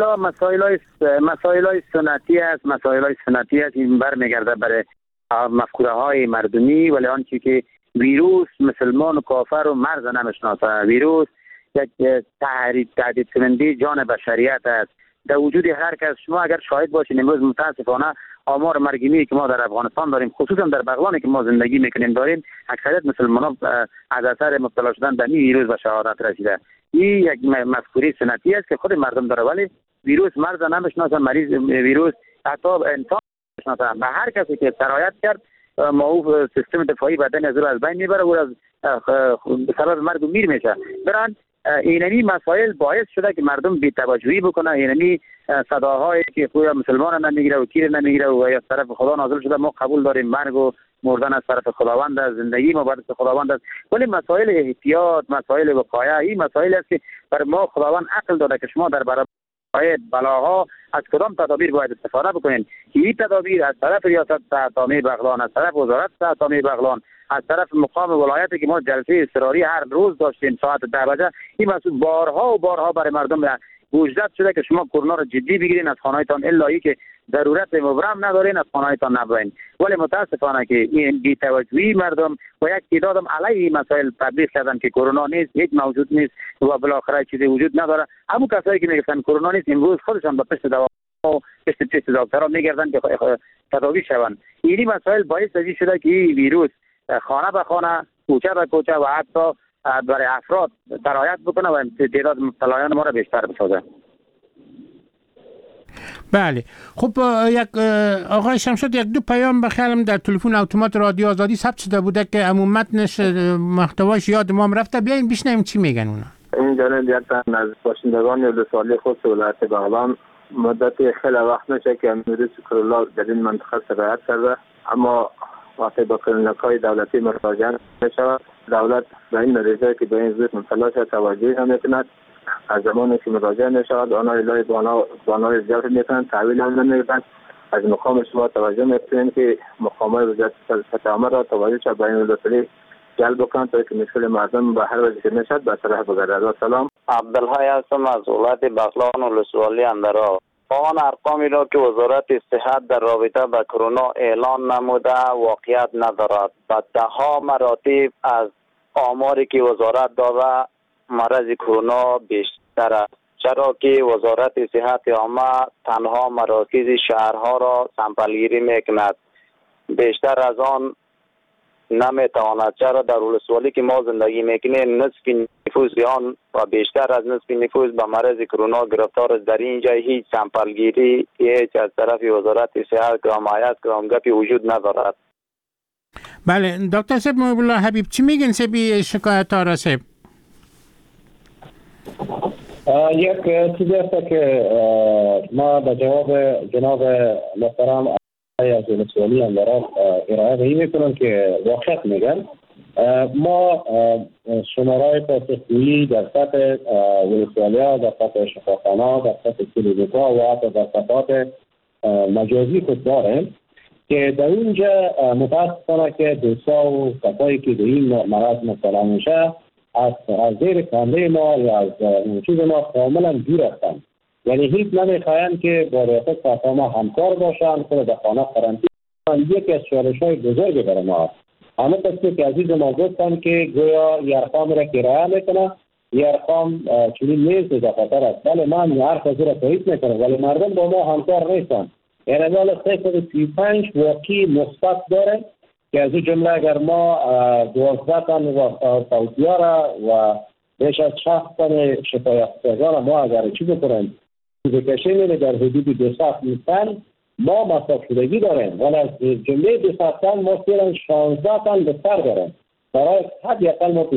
مسائل سنتی است، مسائل سنتی است. این برمیگرده برای مفکوره های مردمی، ولی آنچه که ویروس مسلمان و کافر و مرز نمیشناسه. ویروس یک تهدید کننده جان بشریت است در وجود هر کس. شما اگر شاهد باشین امروز متاسفانه آمار مرگیمی که ما در افغانستان داریم، خصوصا در بغلانی که ما زندگی میکنیم داریم، اکثریت مسلمانان از اثر مبتلا شدن به این ویروس به شهادت رسیده. این یک مفکوره سنتی است که خود مردم داره، ولی ویروس مرز نمیشناسه. مریض ویروس حتی انسان نمیشناسه. به هر کسی که سرایت کرد معروف سیستم دفاعی بدن از بین میبره و از سبب مرگ میر میشه. بران اینمی مسائل باعث شده که مردم بی‌توجهی بکنه. اینمی صداهایی که خویا مسلمان نمیگیره و کیر نمیگیره و از طرف خدا نازل شده، ما قبول داریم مرگ و مردن از طرف خداوند است، زندگی ما بعد از خداوند است. ولی مسائل احتیاط، مسائل وقایه، این مسائل است که بر ما خداوند عقل داده که شما در برابر بلاها از کدام تدابیر باید استفاده بکنین. این تدابیر از طرف ریاست صحت عامه بغلان، از طرف وزارت صحت عامه بغلان، از طرف مقام ولایتی که ما جلسه اضطراری هر روز داشتیم ساعت 10 بجه، این مسئول بارها و بارها برای مردم وجدت شده که شما کرونا را جدی بگیرین، از خانه‌تان الا ای که ضرورت مبرم ندارین از خانه‌تان نبرین. ولی متاسفانه که این بی‌توجهی مردم و یک تعداد هم علیه مسائل تبلیغ کردن که کرونا نیست، هیچ موجود نیست و بالاخره چیزی وجود نداره. همون کسایی که میگفتن کرونا نیست امروز خودشان به پشت دوا و پشت دکترها میگردن که تداوی شوند. این مسائل باعث از این شده که این ویروس خانه به خانه، کوچه به کوچه و حتی برای افراد سرایت بکنه و تعداد مبتلایان ما را بیشتر بسازه. بله. خب یک آقای شمشاد یک دو پیام بخیرم در تلفن اتومات رادیو آزادی ثبت شده بوده که عموم متنش محتواش یاد ما رفته، بیاین بشنویم چی میگن اونا. این جانب یکتن از باشندگان 12 ساله خود ولایت بغلان مدت خیلی وقت میشه که ویروس کرونا در این منطقه سرایت کرده، اما وقتی با کلینیک‌های دولتی مراجعه میشود دولت به این نتیجه که به این زود مبتلا شد توجه نمیکند. از زمانی که مراجعه میشود آنها الهی بانای زیاد میکنند، تحویل هم نمیدن. از مقام شما توجه میکنید که مقامات وزارت فتامه را توجه شد به این وزارت جلب کنند تا که مشکل مردم به هر وجه که میشد به صلاح بگردد. سلام. عبدالحی هستم از ولایت بغلان و ولسوالی اندرا. آن ارقامی را که وزارت صحت در رابطه با کرونا اعلان نموده واقعیت ندارد. با ده‌ها مراتب از آماری که وزارت داده مرض کرونا بیشتر است. چرا که وزارت صحت عامه تنها مراکز شهرها را سمپلگیری میکند، بیشتر از آن نمیتواند. چرا در ولسوالی که ما زندگی میکنیم نصف نفوس آن و بیشتر از نصف نفوس به مرض کرونا گرفتار است. در اینجا هیچ سمپلگیری هیچ از طرف وزارت صحت گرامایت گرامگپی وجود ندارد. بله دکتر صاحب محب الله حبیب چی میگن سبی شکایت ها را صاحب؟ یک چیز است که ما به جواب جناب محترم از ولسوالی اندرا ارائه بهی میکنم که واقعیت میگن. ما شمارای پاسخگویی در سطح ولسوالیا، در سطح شفاخانه، در سطح کلینیکا و حتی در سطحات مجازی خود داریم که در اونجا متاسفانه که دوستا و کسایی که به این مرض مبتلا میشه از زیر کامره ما یا از چیز ما کاملا دور هستند. یعنی هیچ نمیخواهند که با ریاست فتامه همکار باشند، خود در خانه قرنطینه. یکی از چالش‌های بزرگی برای ما است. همه کسی که عزیز ما گفتن که گویا یه ارقام را کرایه میکنه، یه ارقام چنین نیست در خطر است. بله من یه حرف از را تایید میکنم، ولی مردم با ما همکار نیستن. یعنی حالا 335 واقعی مثبت داره که از این جمله اگر ما 12 تن و فوتیا را و بیش از 60 تن شفایافتگان ما اگر چی بکنیم بکشیم در حدود 200 تن ما مصرف شدگی داریم، ولی از جمله 200 تن ما فعلا 16 تن بستر داریم. برای حد یقل ما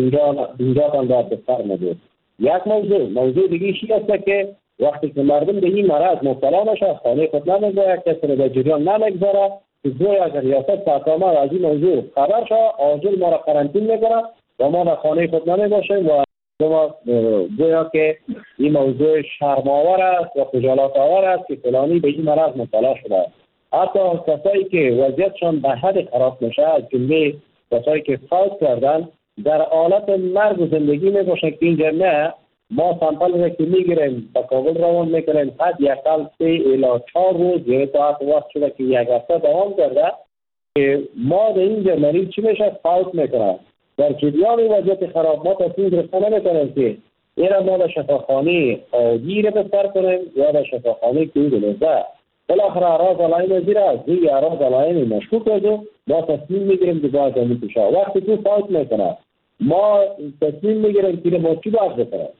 50 تن باید بستر ندید. یک موضوع دیگه چی است که وقتی که مردم به این مرض مبتلا نشه خانه خود نمیگذاره، کسی رو در جریان نمیگذاره که گویا اگر ریاست فتامه از این موضوع خبر شه عاجل ما را قرنطین میکنه و ما در خانه خود نمیباشیم و ما گویا که این موضوع شرم‌آور است و خجالت آور است که فلانی به این مرض مبتلا شده. حتی کسایی که وضعیتشان به حد خراب میشه از جمله کسایی که فوت کردن در حالت مرگ و زندگی میباشن که اینجا نه ما سامپل را که میگیریم به کابل روان میکنیم حد یکل 3 الی 4 روز یا تا حتی وقت شده که یک هفته دوام کرده که ما در اینجا مریض چی میشه فوت میکنه. در جریان وضعیت خراب ما تصمیم گرفته نمیکنیم که این ما در شفاخانه عادی را بستر کنیم یا در شفاخانه که دلزده بالاخره اعراض علائم زیر از دیگه اعراض علائم مشکوک است ما تصمیم میگیریم که باید همین پیشه وقتی تو فوت میکنه ما تصمیم میگیریم که ما چی باید بکنیم.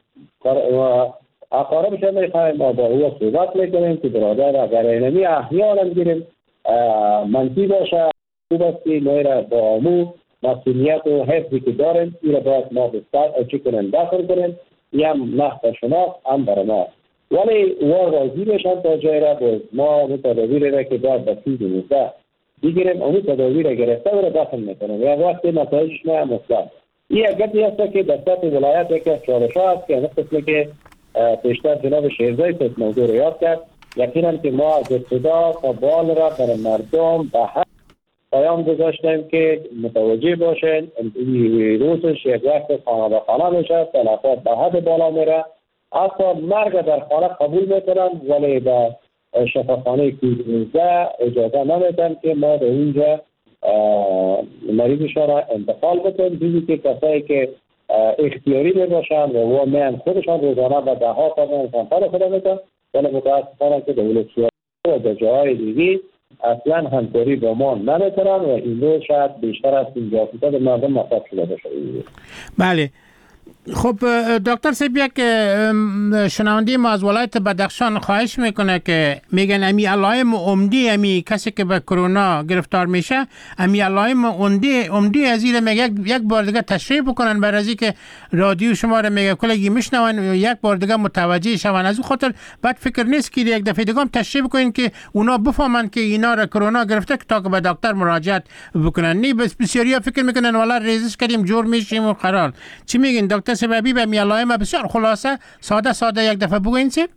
اقاربش هم میخوایم ما با او صحبت میکنیم که برادر اگر اینمی احیان هم گیریم منفی باشه خوب است که ما را با امو مسئولیت و حفظی که داریم این را باید ما بستر چی کنیم داخل کنیم یا هم نخت شناخت هم برای ما ولی او راضی بشن تا جای را باز ما اون تداویر را که باید بسید نیسته بگیریم اون تداویر را گرفته و را داخل میکنیم یا وقت نتایجش نه مثبت. این اگرتی هست که در سطح ولایت یکی از چالش‌ها است که این قسمی که پیشتر جناب شیرزایی که موضوع را یاد کرد یقینا که ما از ابتدا تا بال را برای مردم به هر پیام گذاشتیم که متوجه باشین این ویروسش یک وقت خانه به خانه میشه تلفات به حد بالا میره حتی مرگ در خانه قبول میکنن ولی به شفاخانه کویدونزده اجازه نمیدن که ما در اینجا مریضشان را انتقال بکنیم دیدی که کسایی که اختیاری میباشن و من خودشان روزانه به 10 تا انسان خود میکنن ولی متاسفانه که دولت و در جاهای دیگه اصلا همکاری با ما نمیکنن و این رو شاید بیشتر از 50% مردم مصرف شده باشه. بله خب دکتر صاحب، یک شنونده ما از ولایت بدخشان خواهش میکنه که میگن امی علائم عمدی امی کسی که به کرونا گرفتار میشه، امی علائم عمدی از این میگه یک بار دیگه تشریح بکنن برای از که رادیو شما رو میگه کلگی میشنون یک بار دیگه متوجه شون. از اون خاطر بعد فکر نیست که یک دفعه دیگه هم تشریح بکنین که اونا بفهمن که اینا را کرونا گرفته که تا که به دکتر مراجعت بکنن. نه بس بسیاریا فکر میکنن والا ریزش کردیم جور میشیم و قرار. چی میگین دکتر سببی به علائم بسیار خلاصه ساده یک دفعه بگوین سید؟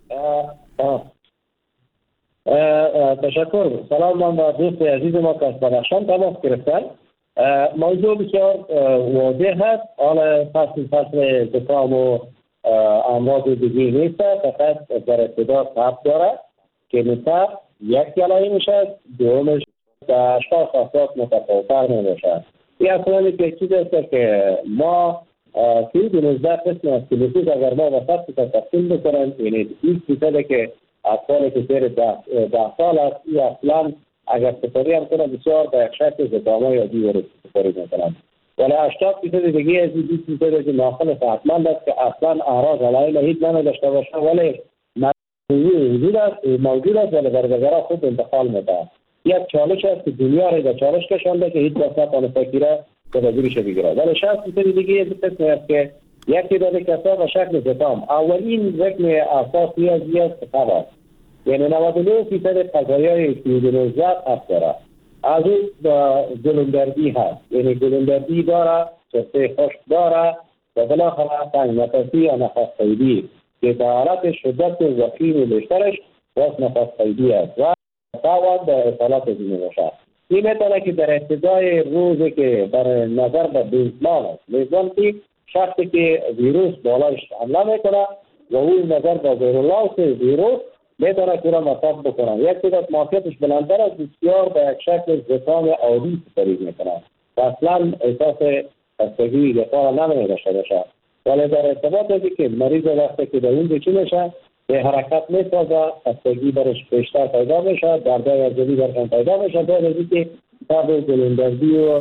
تشکر. سلام، من دوست عزیز ما که از بدخشان تماس گرفتن. موضوع بسیار واضح هست. حالا فصل زکام و امراض دیگه نیست، فقط در ابتدا تب داره که مثل یک علائمش هست، دومش در اشخاص افراد متفاوت‌تر میباشد. این اصلا یک چیز است که ما که 12 قسم از کلیتیز اگر ما وسط تقسیم بکنن، یعنی 20% که اطفال که زیر 10 سال است، این اصلا اگر سپاری هم کنن بسیار به یک شکل زکامای عادی ورد سپاری میکنن. ولی 80% دیگه از این 20% که ناخن صحتمند است که اصلا اعراض علائم هیچ نداشته باشه، ولی موجود است ولی در بغیره خود انتقال میده. یک چالش است که دنیا را به چالش کشانده که هیچ کس نتوانه فکره تدابیرش بگیره. ولی 60% دیگه قسم است که یک تعداد کسان به شکل زکام. اولین رقم اساسی از تب است، یعنی 99% قضایای کووید-19 تب داره. از اون گلوندردی هست، یعنی گلوندردی داره، چسته خشک داره و بالاخره تنگ نفسی یا نفس قیدی که به حالت شدت وخیم بیشترش باز نفس قیدی است و تاوان به اصالات زمین باشه. این میتونه که در ابتدای روزی که بر نظر به میزبان است، میزبان که شخصی که ویروس بالایش حمله میکنه و اون نظر به ویرولاس ویروس میتونه که را مصاب بکنه. یک تعداد معافیتش بلندتر از بسیار به یک شکل زکام عادی سپری میکنه و اصلا احساس خستگی دفاع نمیداشته باشه. ولی در ارتباطی که مریض وقتی که در اون چی میشه به حرکت میسازه، خستگی برش بیشتر پیدا میشه، دردهای عضلی برشان پیدا میشه، بعد از اینکه تب گلوندردی و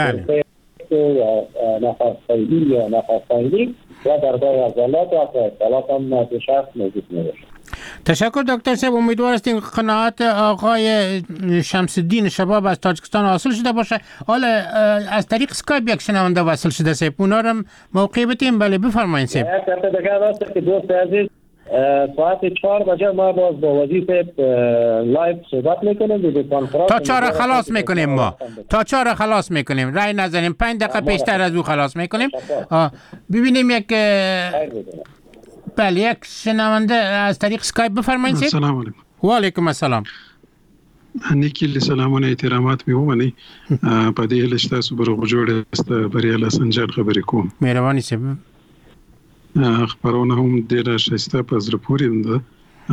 نفس قیدی یا نفس تنگی و دردهای عضلات و اختلالات هم از شخص موجود میشه. تشکر دکتر صاحب. امیدوار هستیم قناعت آقای شمس الدین شباب از تاجیکستان حاصل شده باشه. حالا از طریق اسکایپ یک شنونده وصل شده صاحب، اونا رو موقع بتیم. بله بفرمایید صاحب. یک دیگه است که دوست عزیز ساعت 4 بجه ما باز با وزیر لایو صحبت میکنیم، ویدیو کانفرانس تا 4 خلاص میکنیم. ما تا 4 خلاص میکنیم، رای نزنیم، 5 دقیقه پیشتر از او خلاص میکنیم. ببینیم یک بله یک شنونده از طریق اسکایپ بفرمایید. السلام علیکم. و علیکم السلام. نیکی سلامونه احترامات میومنی په دې هلش تاسو برغه جوړ است بریاله سنجار خبرې کوم. مهرباني صاحب. خبرونه هم ډیره شایسته په زړه پورې ده.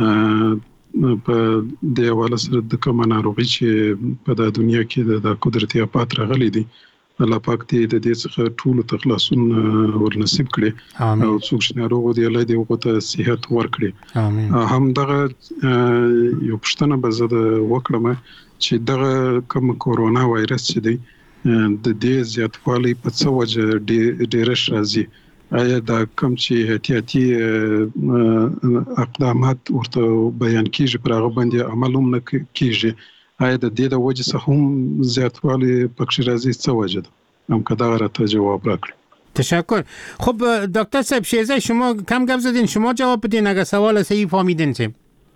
په دې حواله سره د کومه ناروغي چې په د دنیا کې د قدرتي آفات راغلي دي، الله پاک دې د دې څخه ټول تخلاصون ورنصیب کړي او څوک چې ناروغ دي الله دې وګته صحت ورکړي. هم دغه یو پښتنه به زه وکړم چې دغه کوم کورونا وایرس چې دی د دې زیاتوالی په څه وجه ډیرش راځي. آیا دا کوم چې احتیاطي اقدامات ورته بیان کیږي پر هغه باندې عمل هم نه کیږي؟ آیا د دې د وجه څخه هم زیاتوالی پکې راځي؟ څه وجه ده؟ هم که دا راته جواب راکړي. تشکر. خب دکتر صاحب شیزه شما کم گپ زدین، شما جواب بدین اگر سوال صحیح فهمیدین. صاحب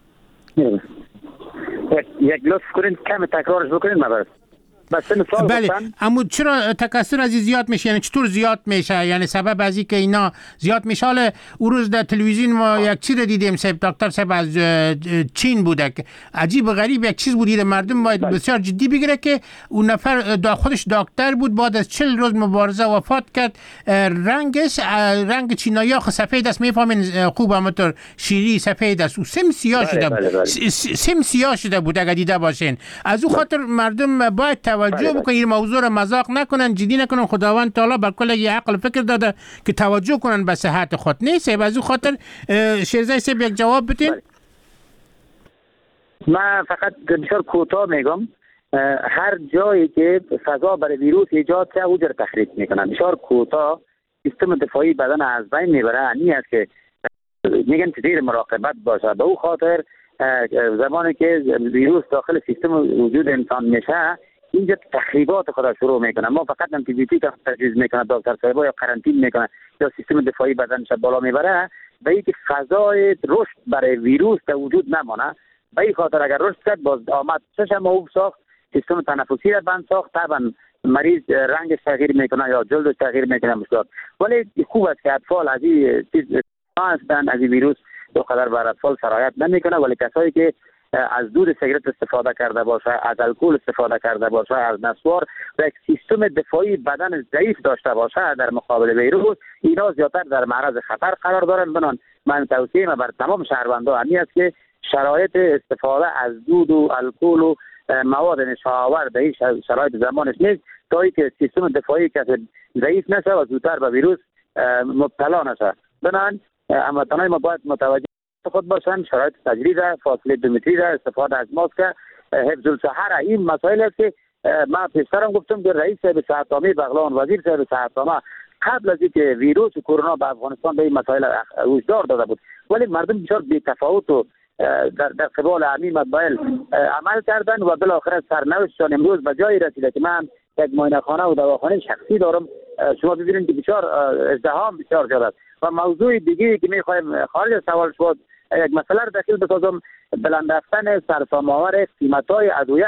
یک لطف کنین کم تکرارش بکنین مبارک. بله، اما چرا تکثر از زیاد میشه؟ یعنی چطور زیاد میشه؟ یعنی سبب از این که اینا زیاد میشه. حالا اون روز در تلویزیون ما یک چیز دیدیم صاحب، دکتر صاحب از چین بوده که عجیب و غریب یک چیز بودید، مردم باید بسیار جدی بگیره که اون نفر خودش دکتر بود، بعد از 40 روز مبارزه وفات کرد. رنگ چینایی ها سفید است، میفهمین خوب، همونطور شیری سفید است و سم سیاه شده بود. سم سیاه شده بود اگر دیده باشین. از اون خاطر مردم باید توجه بکنن، این موضوع رو مذاق نکنن، جدی نکنن. خداوند تعالی بر کل یه عقل فکر داده که توجه کنن به صحت خود. نیست از اون خاطر شیرزای صاحب یک جواب بدین. من فقط بسیار کوتاه میگم، هر جایی که فضا برای ویروس ایجاد شه او جر تخریب میکنن. بسیار کوتاه سیستم دفاعی بدن از بین میبره. این است که میگن که زیر مراقبت باشه. به او خاطر زمانی که ویروس داخل سیستم وجود انسان میشه، اینجا تخریبات خود شروع میکنه. ما فقط آنتی بیوتیک تجویز میکنه دکتر صاحبا، یا قرنطین میکنه، یا سیستم دفاعی بدنش بالا میبره، به اینکه فضای رشد برای ویروس در وجود نمانه. به این خاطر اگر رشد کرد باز آمد چشم موب ساخت، سیستم تنفسی را بند ساخت، طبعا مریض رنگش تغییر میکنه یا جلدش تغییر میکنه مشکلات. ولی خوب است که اطفال از این چیز هستند، از این ویروس دو قدر بر اطفال سرایت نمیکنه. ولی کسایی که از دود سیگرت استفاده کرده باشه، از الکل استفاده کرده باشه، از نسوار و یک سیستم دفاعی بدن ضعیف داشته باشه در مقابل ویروس، اینا زیادتر در معرض خطر قرار دارن. بنان من توصیه بر تمام شهروندان همین است که شرایط استفاده از دود و الکل و مواد نشاور در این شرایط زمانش نیست، تا اینکه سیستم دفاعی کسی ضعیف نشه و زودتر به ویروس مبتلا نشه. بنان هموطنان ما باید متوجه خود باشن، شرایط تجریز، فاصله 2 متری، استفاده از ماسک، حفظ الصحه. این مسائل است که ما پیشترم گفتم که رئیس صاحب صحت عامه بغلان، وزیر صاحب صحت عامه قبل از اینکه ویروس کرونا به افغانستان به این مسائل هشدار داده بود، ولی مردم بسیار بی‌تفاوت و در قبال همین مسائل عمل کردن و بالاخره سرنوشتشان امروز به جایی رسیده که من یک معاینه‌خانه و دواخانه شخصی دارم. شما ببینید که بسیار ازدحام بسیار زیاد است. و موضوع دیگه که می‌خوایم خارج از سوال شد، یک مسئله را داخل بسازم، بلند رفتن سرسام‌آور قیمت‌های ادویه.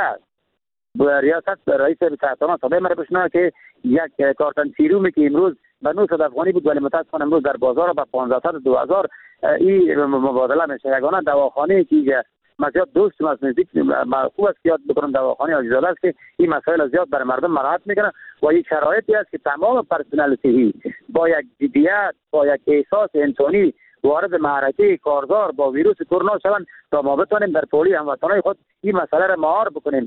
ریاست رئیس صحت عامه صاحب مرا بشنوه که یک کارتن سیرومی که امروز به 900 افغانی بود ولی متاسفانه امروز در بازار به 1500 2000 این مبادله میشه. یگانه دواخانه که ما زیاد دوستم از نزدیک خوب است یاد بکنم دواخانه عزیزاده است که این مسائل زیاد برای مردم مراعات میکنه و این شرایطی است که تمام پرسنل صحی با یک جدیت، با یک احساس انسانی وارد معرکه کارزار با ویروس کرونا شوند تا ما بتوانیم در پولی هموطنان خود این مسئله را مهار بکنیم.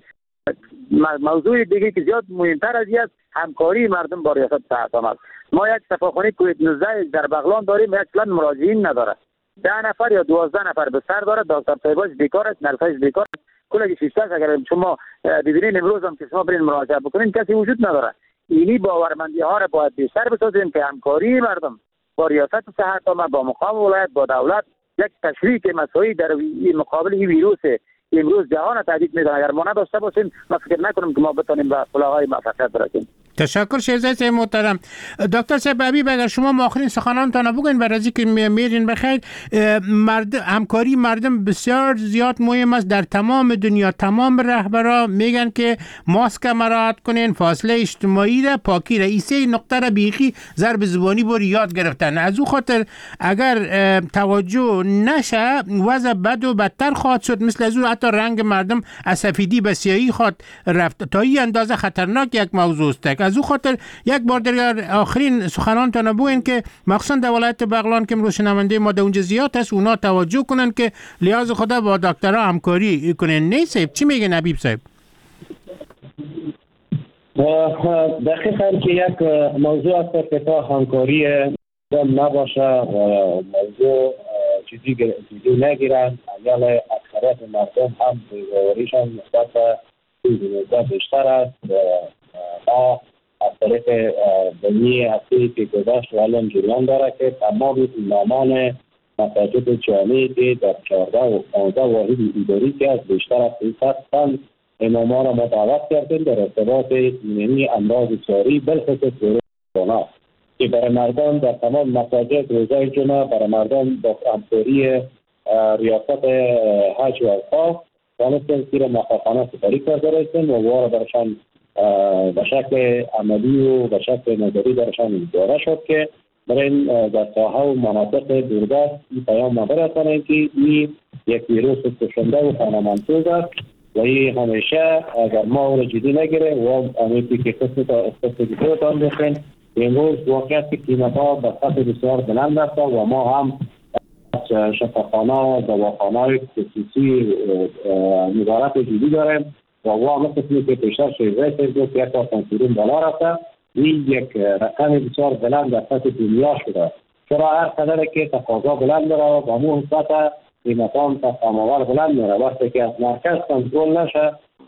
موضوع دیگه که زیاد مهمتر از این است، همکاری مردم با ریاست صحت عامه است. ما یک شفاخانه کووید 19 در بغلان داریم، اصلا مراجعین نداره. 10 نفر یا 12 نفر به سر داره، دکتر صاحباش بیکار است، نرسش بیکار است، کلی شیشته است. اگر شما ببینید امروز هم که شما برین مراجعه بکنین کسی وجود نداره. اینی باورمندی ها را باید بیشتر بسازیم که همکاری مردم با ریاست صحت عامه، با مقام ولایت، با دولت یک تشریک مساعی در مقابل این ویروس امروز جهان تهدید می‌کنه. اگر ما نداشته باشیم ما فکر نکنیم که ما بتونیم به کلاهای موفقیت برسیم. تشکر شهزاد محترم. دکتر صاحب حبیب، اگر شما آخرین سخنانتان بگوین برای از اینکه میرین بخیر، همکاری مردم بسیار زیاد مهم است در تمام دنیا. تمام رهبران میگن که ماسک مراعات کنین، فاصله اجتماعی را، پاکی را. این سه نقطه را بیخی ضرب زبانی بر یاد گرفتن. از او خاطر اگر توجه نشه وضع بد و بدتر خواهد شد. مثل از او حتی رنگ مردم از سفیدی به سیاهی خواهد رفت. تا این اندازه خطرناک یک موضوع است. از او خاطر یک بار دیگر آخرین سخنانتان بگوین که مخصوصا در ولایت بغلان که امروز شنونده ما در اونجا زیاد است، اونا توجه کنن که لحاظ خدا با دکترها همکاری کنن. نه صاحب، چی میگن حبیب صاحب؟ دقیقاً که یک موضوع است که تا همکاری نباشه و موضوع جدی نگیرن، اگر اکثریت مردم هم بی‌باوریشان نسبت به بیشتر است. ما از طریق بنی هفته که گذشت و الان جریان داره که تمام امامان مساجد جامعه که در 14 و 15 واحد اداری که از بیشتر از 300 تن امامان را ما دعوت کردیم در ارتباط ایمنی امراض جاری بالخصوص ویروس کرونا که برای مردم در تمام مساجد روزهای جمعه برای مردم با همکاری ریاست حج و اوقاف دانستیم که مخافانه سپری کرده رسیم و وارد برشان به شکل عملی و به شکل نظری درشان اداره شد که برای در ساحه و مناطق دوردست این پیام ما برسانیم که این یک ویروس کشنده و خانمانسوز است و این همیشه اگر ما او را جدی نگیره و امیدی که قسم دیگرتان بخین امروز واقعیت که قیمت ها به سطح بسیار بلند است و ما هم شفاخانه دواخانه خصوصی مبارک جدی داریم و مثل که پیشتر شیزه سیزو که یک آسان سیرون بالا رفته این یک رقم بسیار بلند در سطح دنیا شده. چرا هر قدر که تقاضا بلند داره و با مون سطح قیمتان تساماور بلند میره. وقتی که از مرکز کنترل نشه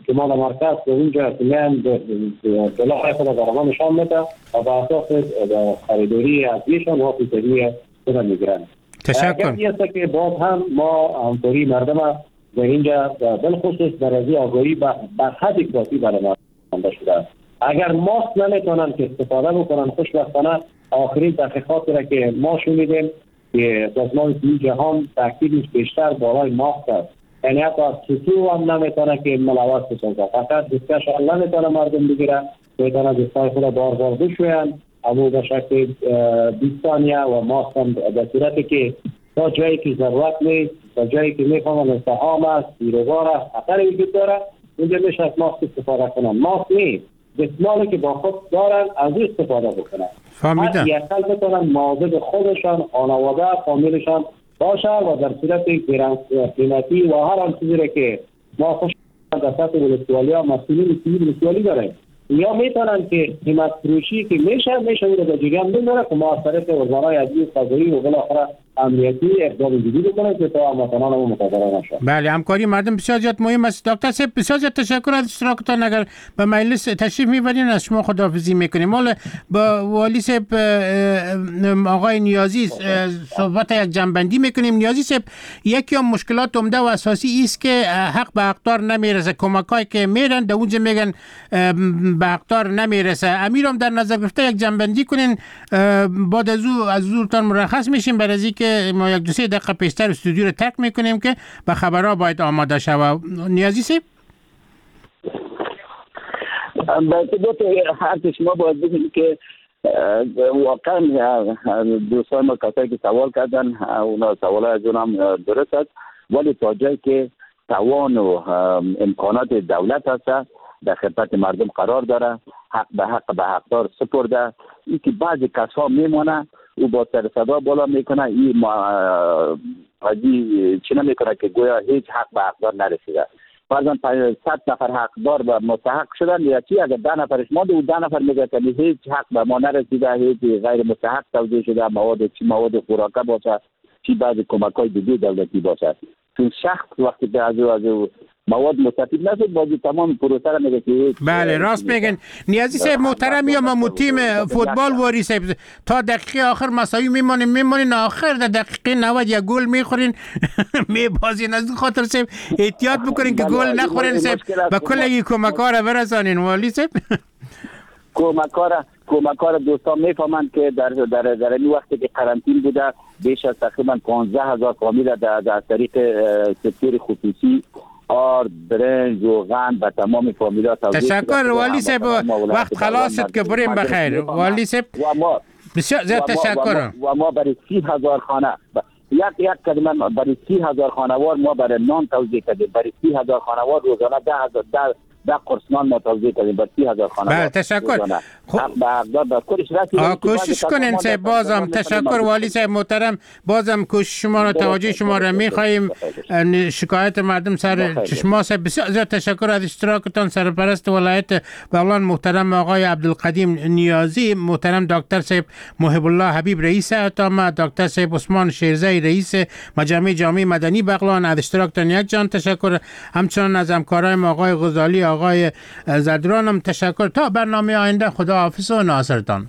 شما در مرکز به اونجا میان دلار خود درآمد نشان میده و به اساس خریداری ازیشان و فیصدی خود میگیرن. تشکر. است که باز هم ما همکاری مردم در اینجا بالخصوص در از آگاهی بر حد کافی برای مردم شده. اگر ماسک نمیتونن که استفاده بکنن، خوشبختانه آخرین تحقیقاتی را که ما شنیدیم که سازمان صحی جهان تاکیدش بیشتر بالای ماسک است. یعنی حتی سوتو هم نمیتونه که ملوث بسازه، فقط دستکش هم نمیتونه مردم بگیره، میتونه دستای خود بار بشوین، اما به شکل 20 ثانیه و ماسک هم در صورتی که تا جایی که ضرورت نیست، تا جایی که میفهمن اتهام است، بیروبار است، خطر وجود داره، اونجا میشه از ماسک استفاده کنن. ماسک نیست، دستمالی که با خود دارن از او استفاده بکنن. فهمیدم. یکل بکنن مواظب خودشان، خانواده، فامیلشان باشه و در صورت قیمتی و هر آن چیزی که ما خوش در سطح ولسوالی ها مسئولین ولسوالی داریم، یا میتونن که قیمت فروشی که میشه او رو در جریان بنداره که ما از طریق وزارای عدلیه قضایی و بالاخره امنیتی اقدام جدی بکنه که تا هموطنان ما متضرر نشه. بله، همکاری مردم بسیار زیاد مهم است. دکتر صاحب بسیار زیاد تشکر از اشتراکتان. اگر به مجلس تشریف میبرین از شما خداحافظی میکنیم. حالا با والی صاحب آقای نیازی صحبت یک جنبندی میکنیم. نیازی صاحب، یکی از مشکلات عمده و اساسی است که حق به حقدار نمیرسه. کمکایی که میرن در اونجا میگن به حقدار نمیرسه. امیرم در نظر گرفته یک جنبندی کنین، بعد از زورتان مرخص میشیم برای از اینکه ما یک 2-3 دقیقه پیشتر استودیو رو ترک میکنیم که به خبرها باید آماده شود. نیازی صاحب به حرف شما باید بگیم که واقعا دوستان ما کسایی که سوال کردن اونا سوال از اونم درست است، ولی تا جایی که توان و امکانات دولت هست در خدمت مردم قرار داره، حق به حقدار سپرده. این که بعضی کسا میمونه او با سر صدا بالا میکنه، این چی نمیکنه که گویا هیچ حق به حقدار نرسیده. بعضا 100 نفر حقدار و مستحق شدن، یا چی اگر 10 نفرش مانده و 10 نفر میگه که هیچ حق به ما نرسیده، هیچ غیر مستحق توزیع شده، مواد خوراکه باشه، چی بعضی کمک‌های دیگه دولتی باشه. چون شخص وقتی که از مواد مستفید نشد بازی تمام پروسه را میگه که بله راست میگن. نیازی صاحب محترم، یا ما تیم فوتبال واری صاحب تا دقیقه آخر مساوی میمونین آخر در دقیقه 90 یا گل میخورین میبازین. از خاطر صاحب احتیاط بکنین که گل نخورین صاحب، با کل کمک‌ها را برسانین. والی صاحب کمک‌ها دوستان میفهمند که در این وقتی که قرنطین بوده بیش از تقریبا 15,000 فامیل در طریق سکتور خصوصی برنج و غن به تمام فامیلا توزیع. تشکر والی صاحب، وقت خلاصت که بریم بخیر. والی صاحب بسیار زیاد تشکر. و ما برای 30,000 خانه یک کلمه برای 30,000 خانوار ما برای نان توزیع کردیم. برای 30,000 خانوار روزانه 10 قرص نان ما توزیع کردیم برای 30,000 خانوار. بله تشکر. کوشش کنین صاحب. بازم تشکر والی صاحب محترم، بازم کوشش شما را، توجه شما را میخواهیم. شکایت مردم سر چشما صاحب. بسیار زیاد تشکر از اشتراکتان. سرپرست ولایت بغلان محترم آقای عبدالقدیم نیازی، محترم دکتر صاحب محب الله حبیب رئیس اتامه، دکتر صاحب عثمان شیرزی رئیس مجمع جامعه مدنی بغلان. از اشتراکتان یک جان تشکر. همچنان از همکاران آقای غزالی، آقای زدران هم تشکر. تا برنامه آینده خدا حافظ و ناصرتان.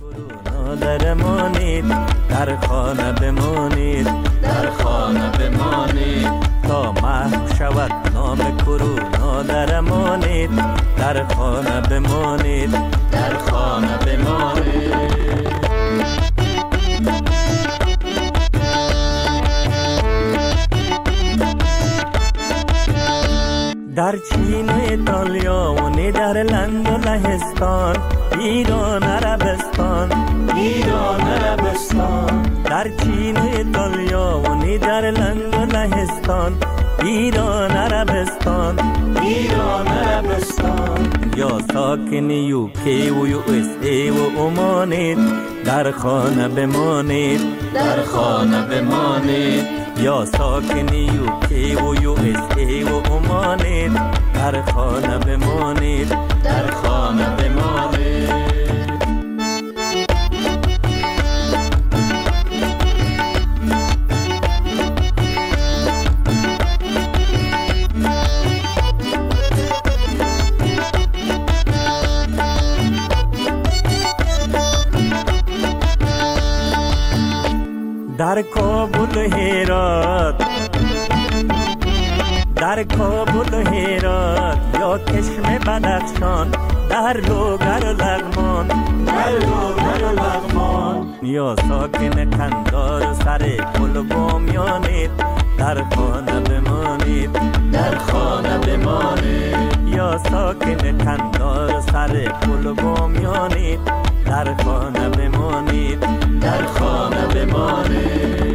در خانه بمانید، در خانه بمانید تا محو شود نام کرونا. درمانید، در خانه بمانید، در خانه بمانید. در چین و ایتالیا و نیدرلند و لهستان، ایران عربستان، ایران عربستان. در چین و ایتالیا و نیدرلند و لهستان، ایران عربستان، ایران عربستان. یا ساکن یوکی و یو اس ای و عمانید، در خانه بمانید، در خانه بمانید. یا ساکن یوکی و یو اس ای و عمانید، در خانه بمانید، در خانه بمانید. در کابل هرات، در کابل هرات یا چشم بدخشان، در لوگر و لغمان، در لوگر و لغمان، یا ساکن قندار سر پل بامیانید، در خانه بمانید، در خانه بمانید، یا ساکن قندار سر پل بامیانید، در خانه بمانید، در خانه بمانید.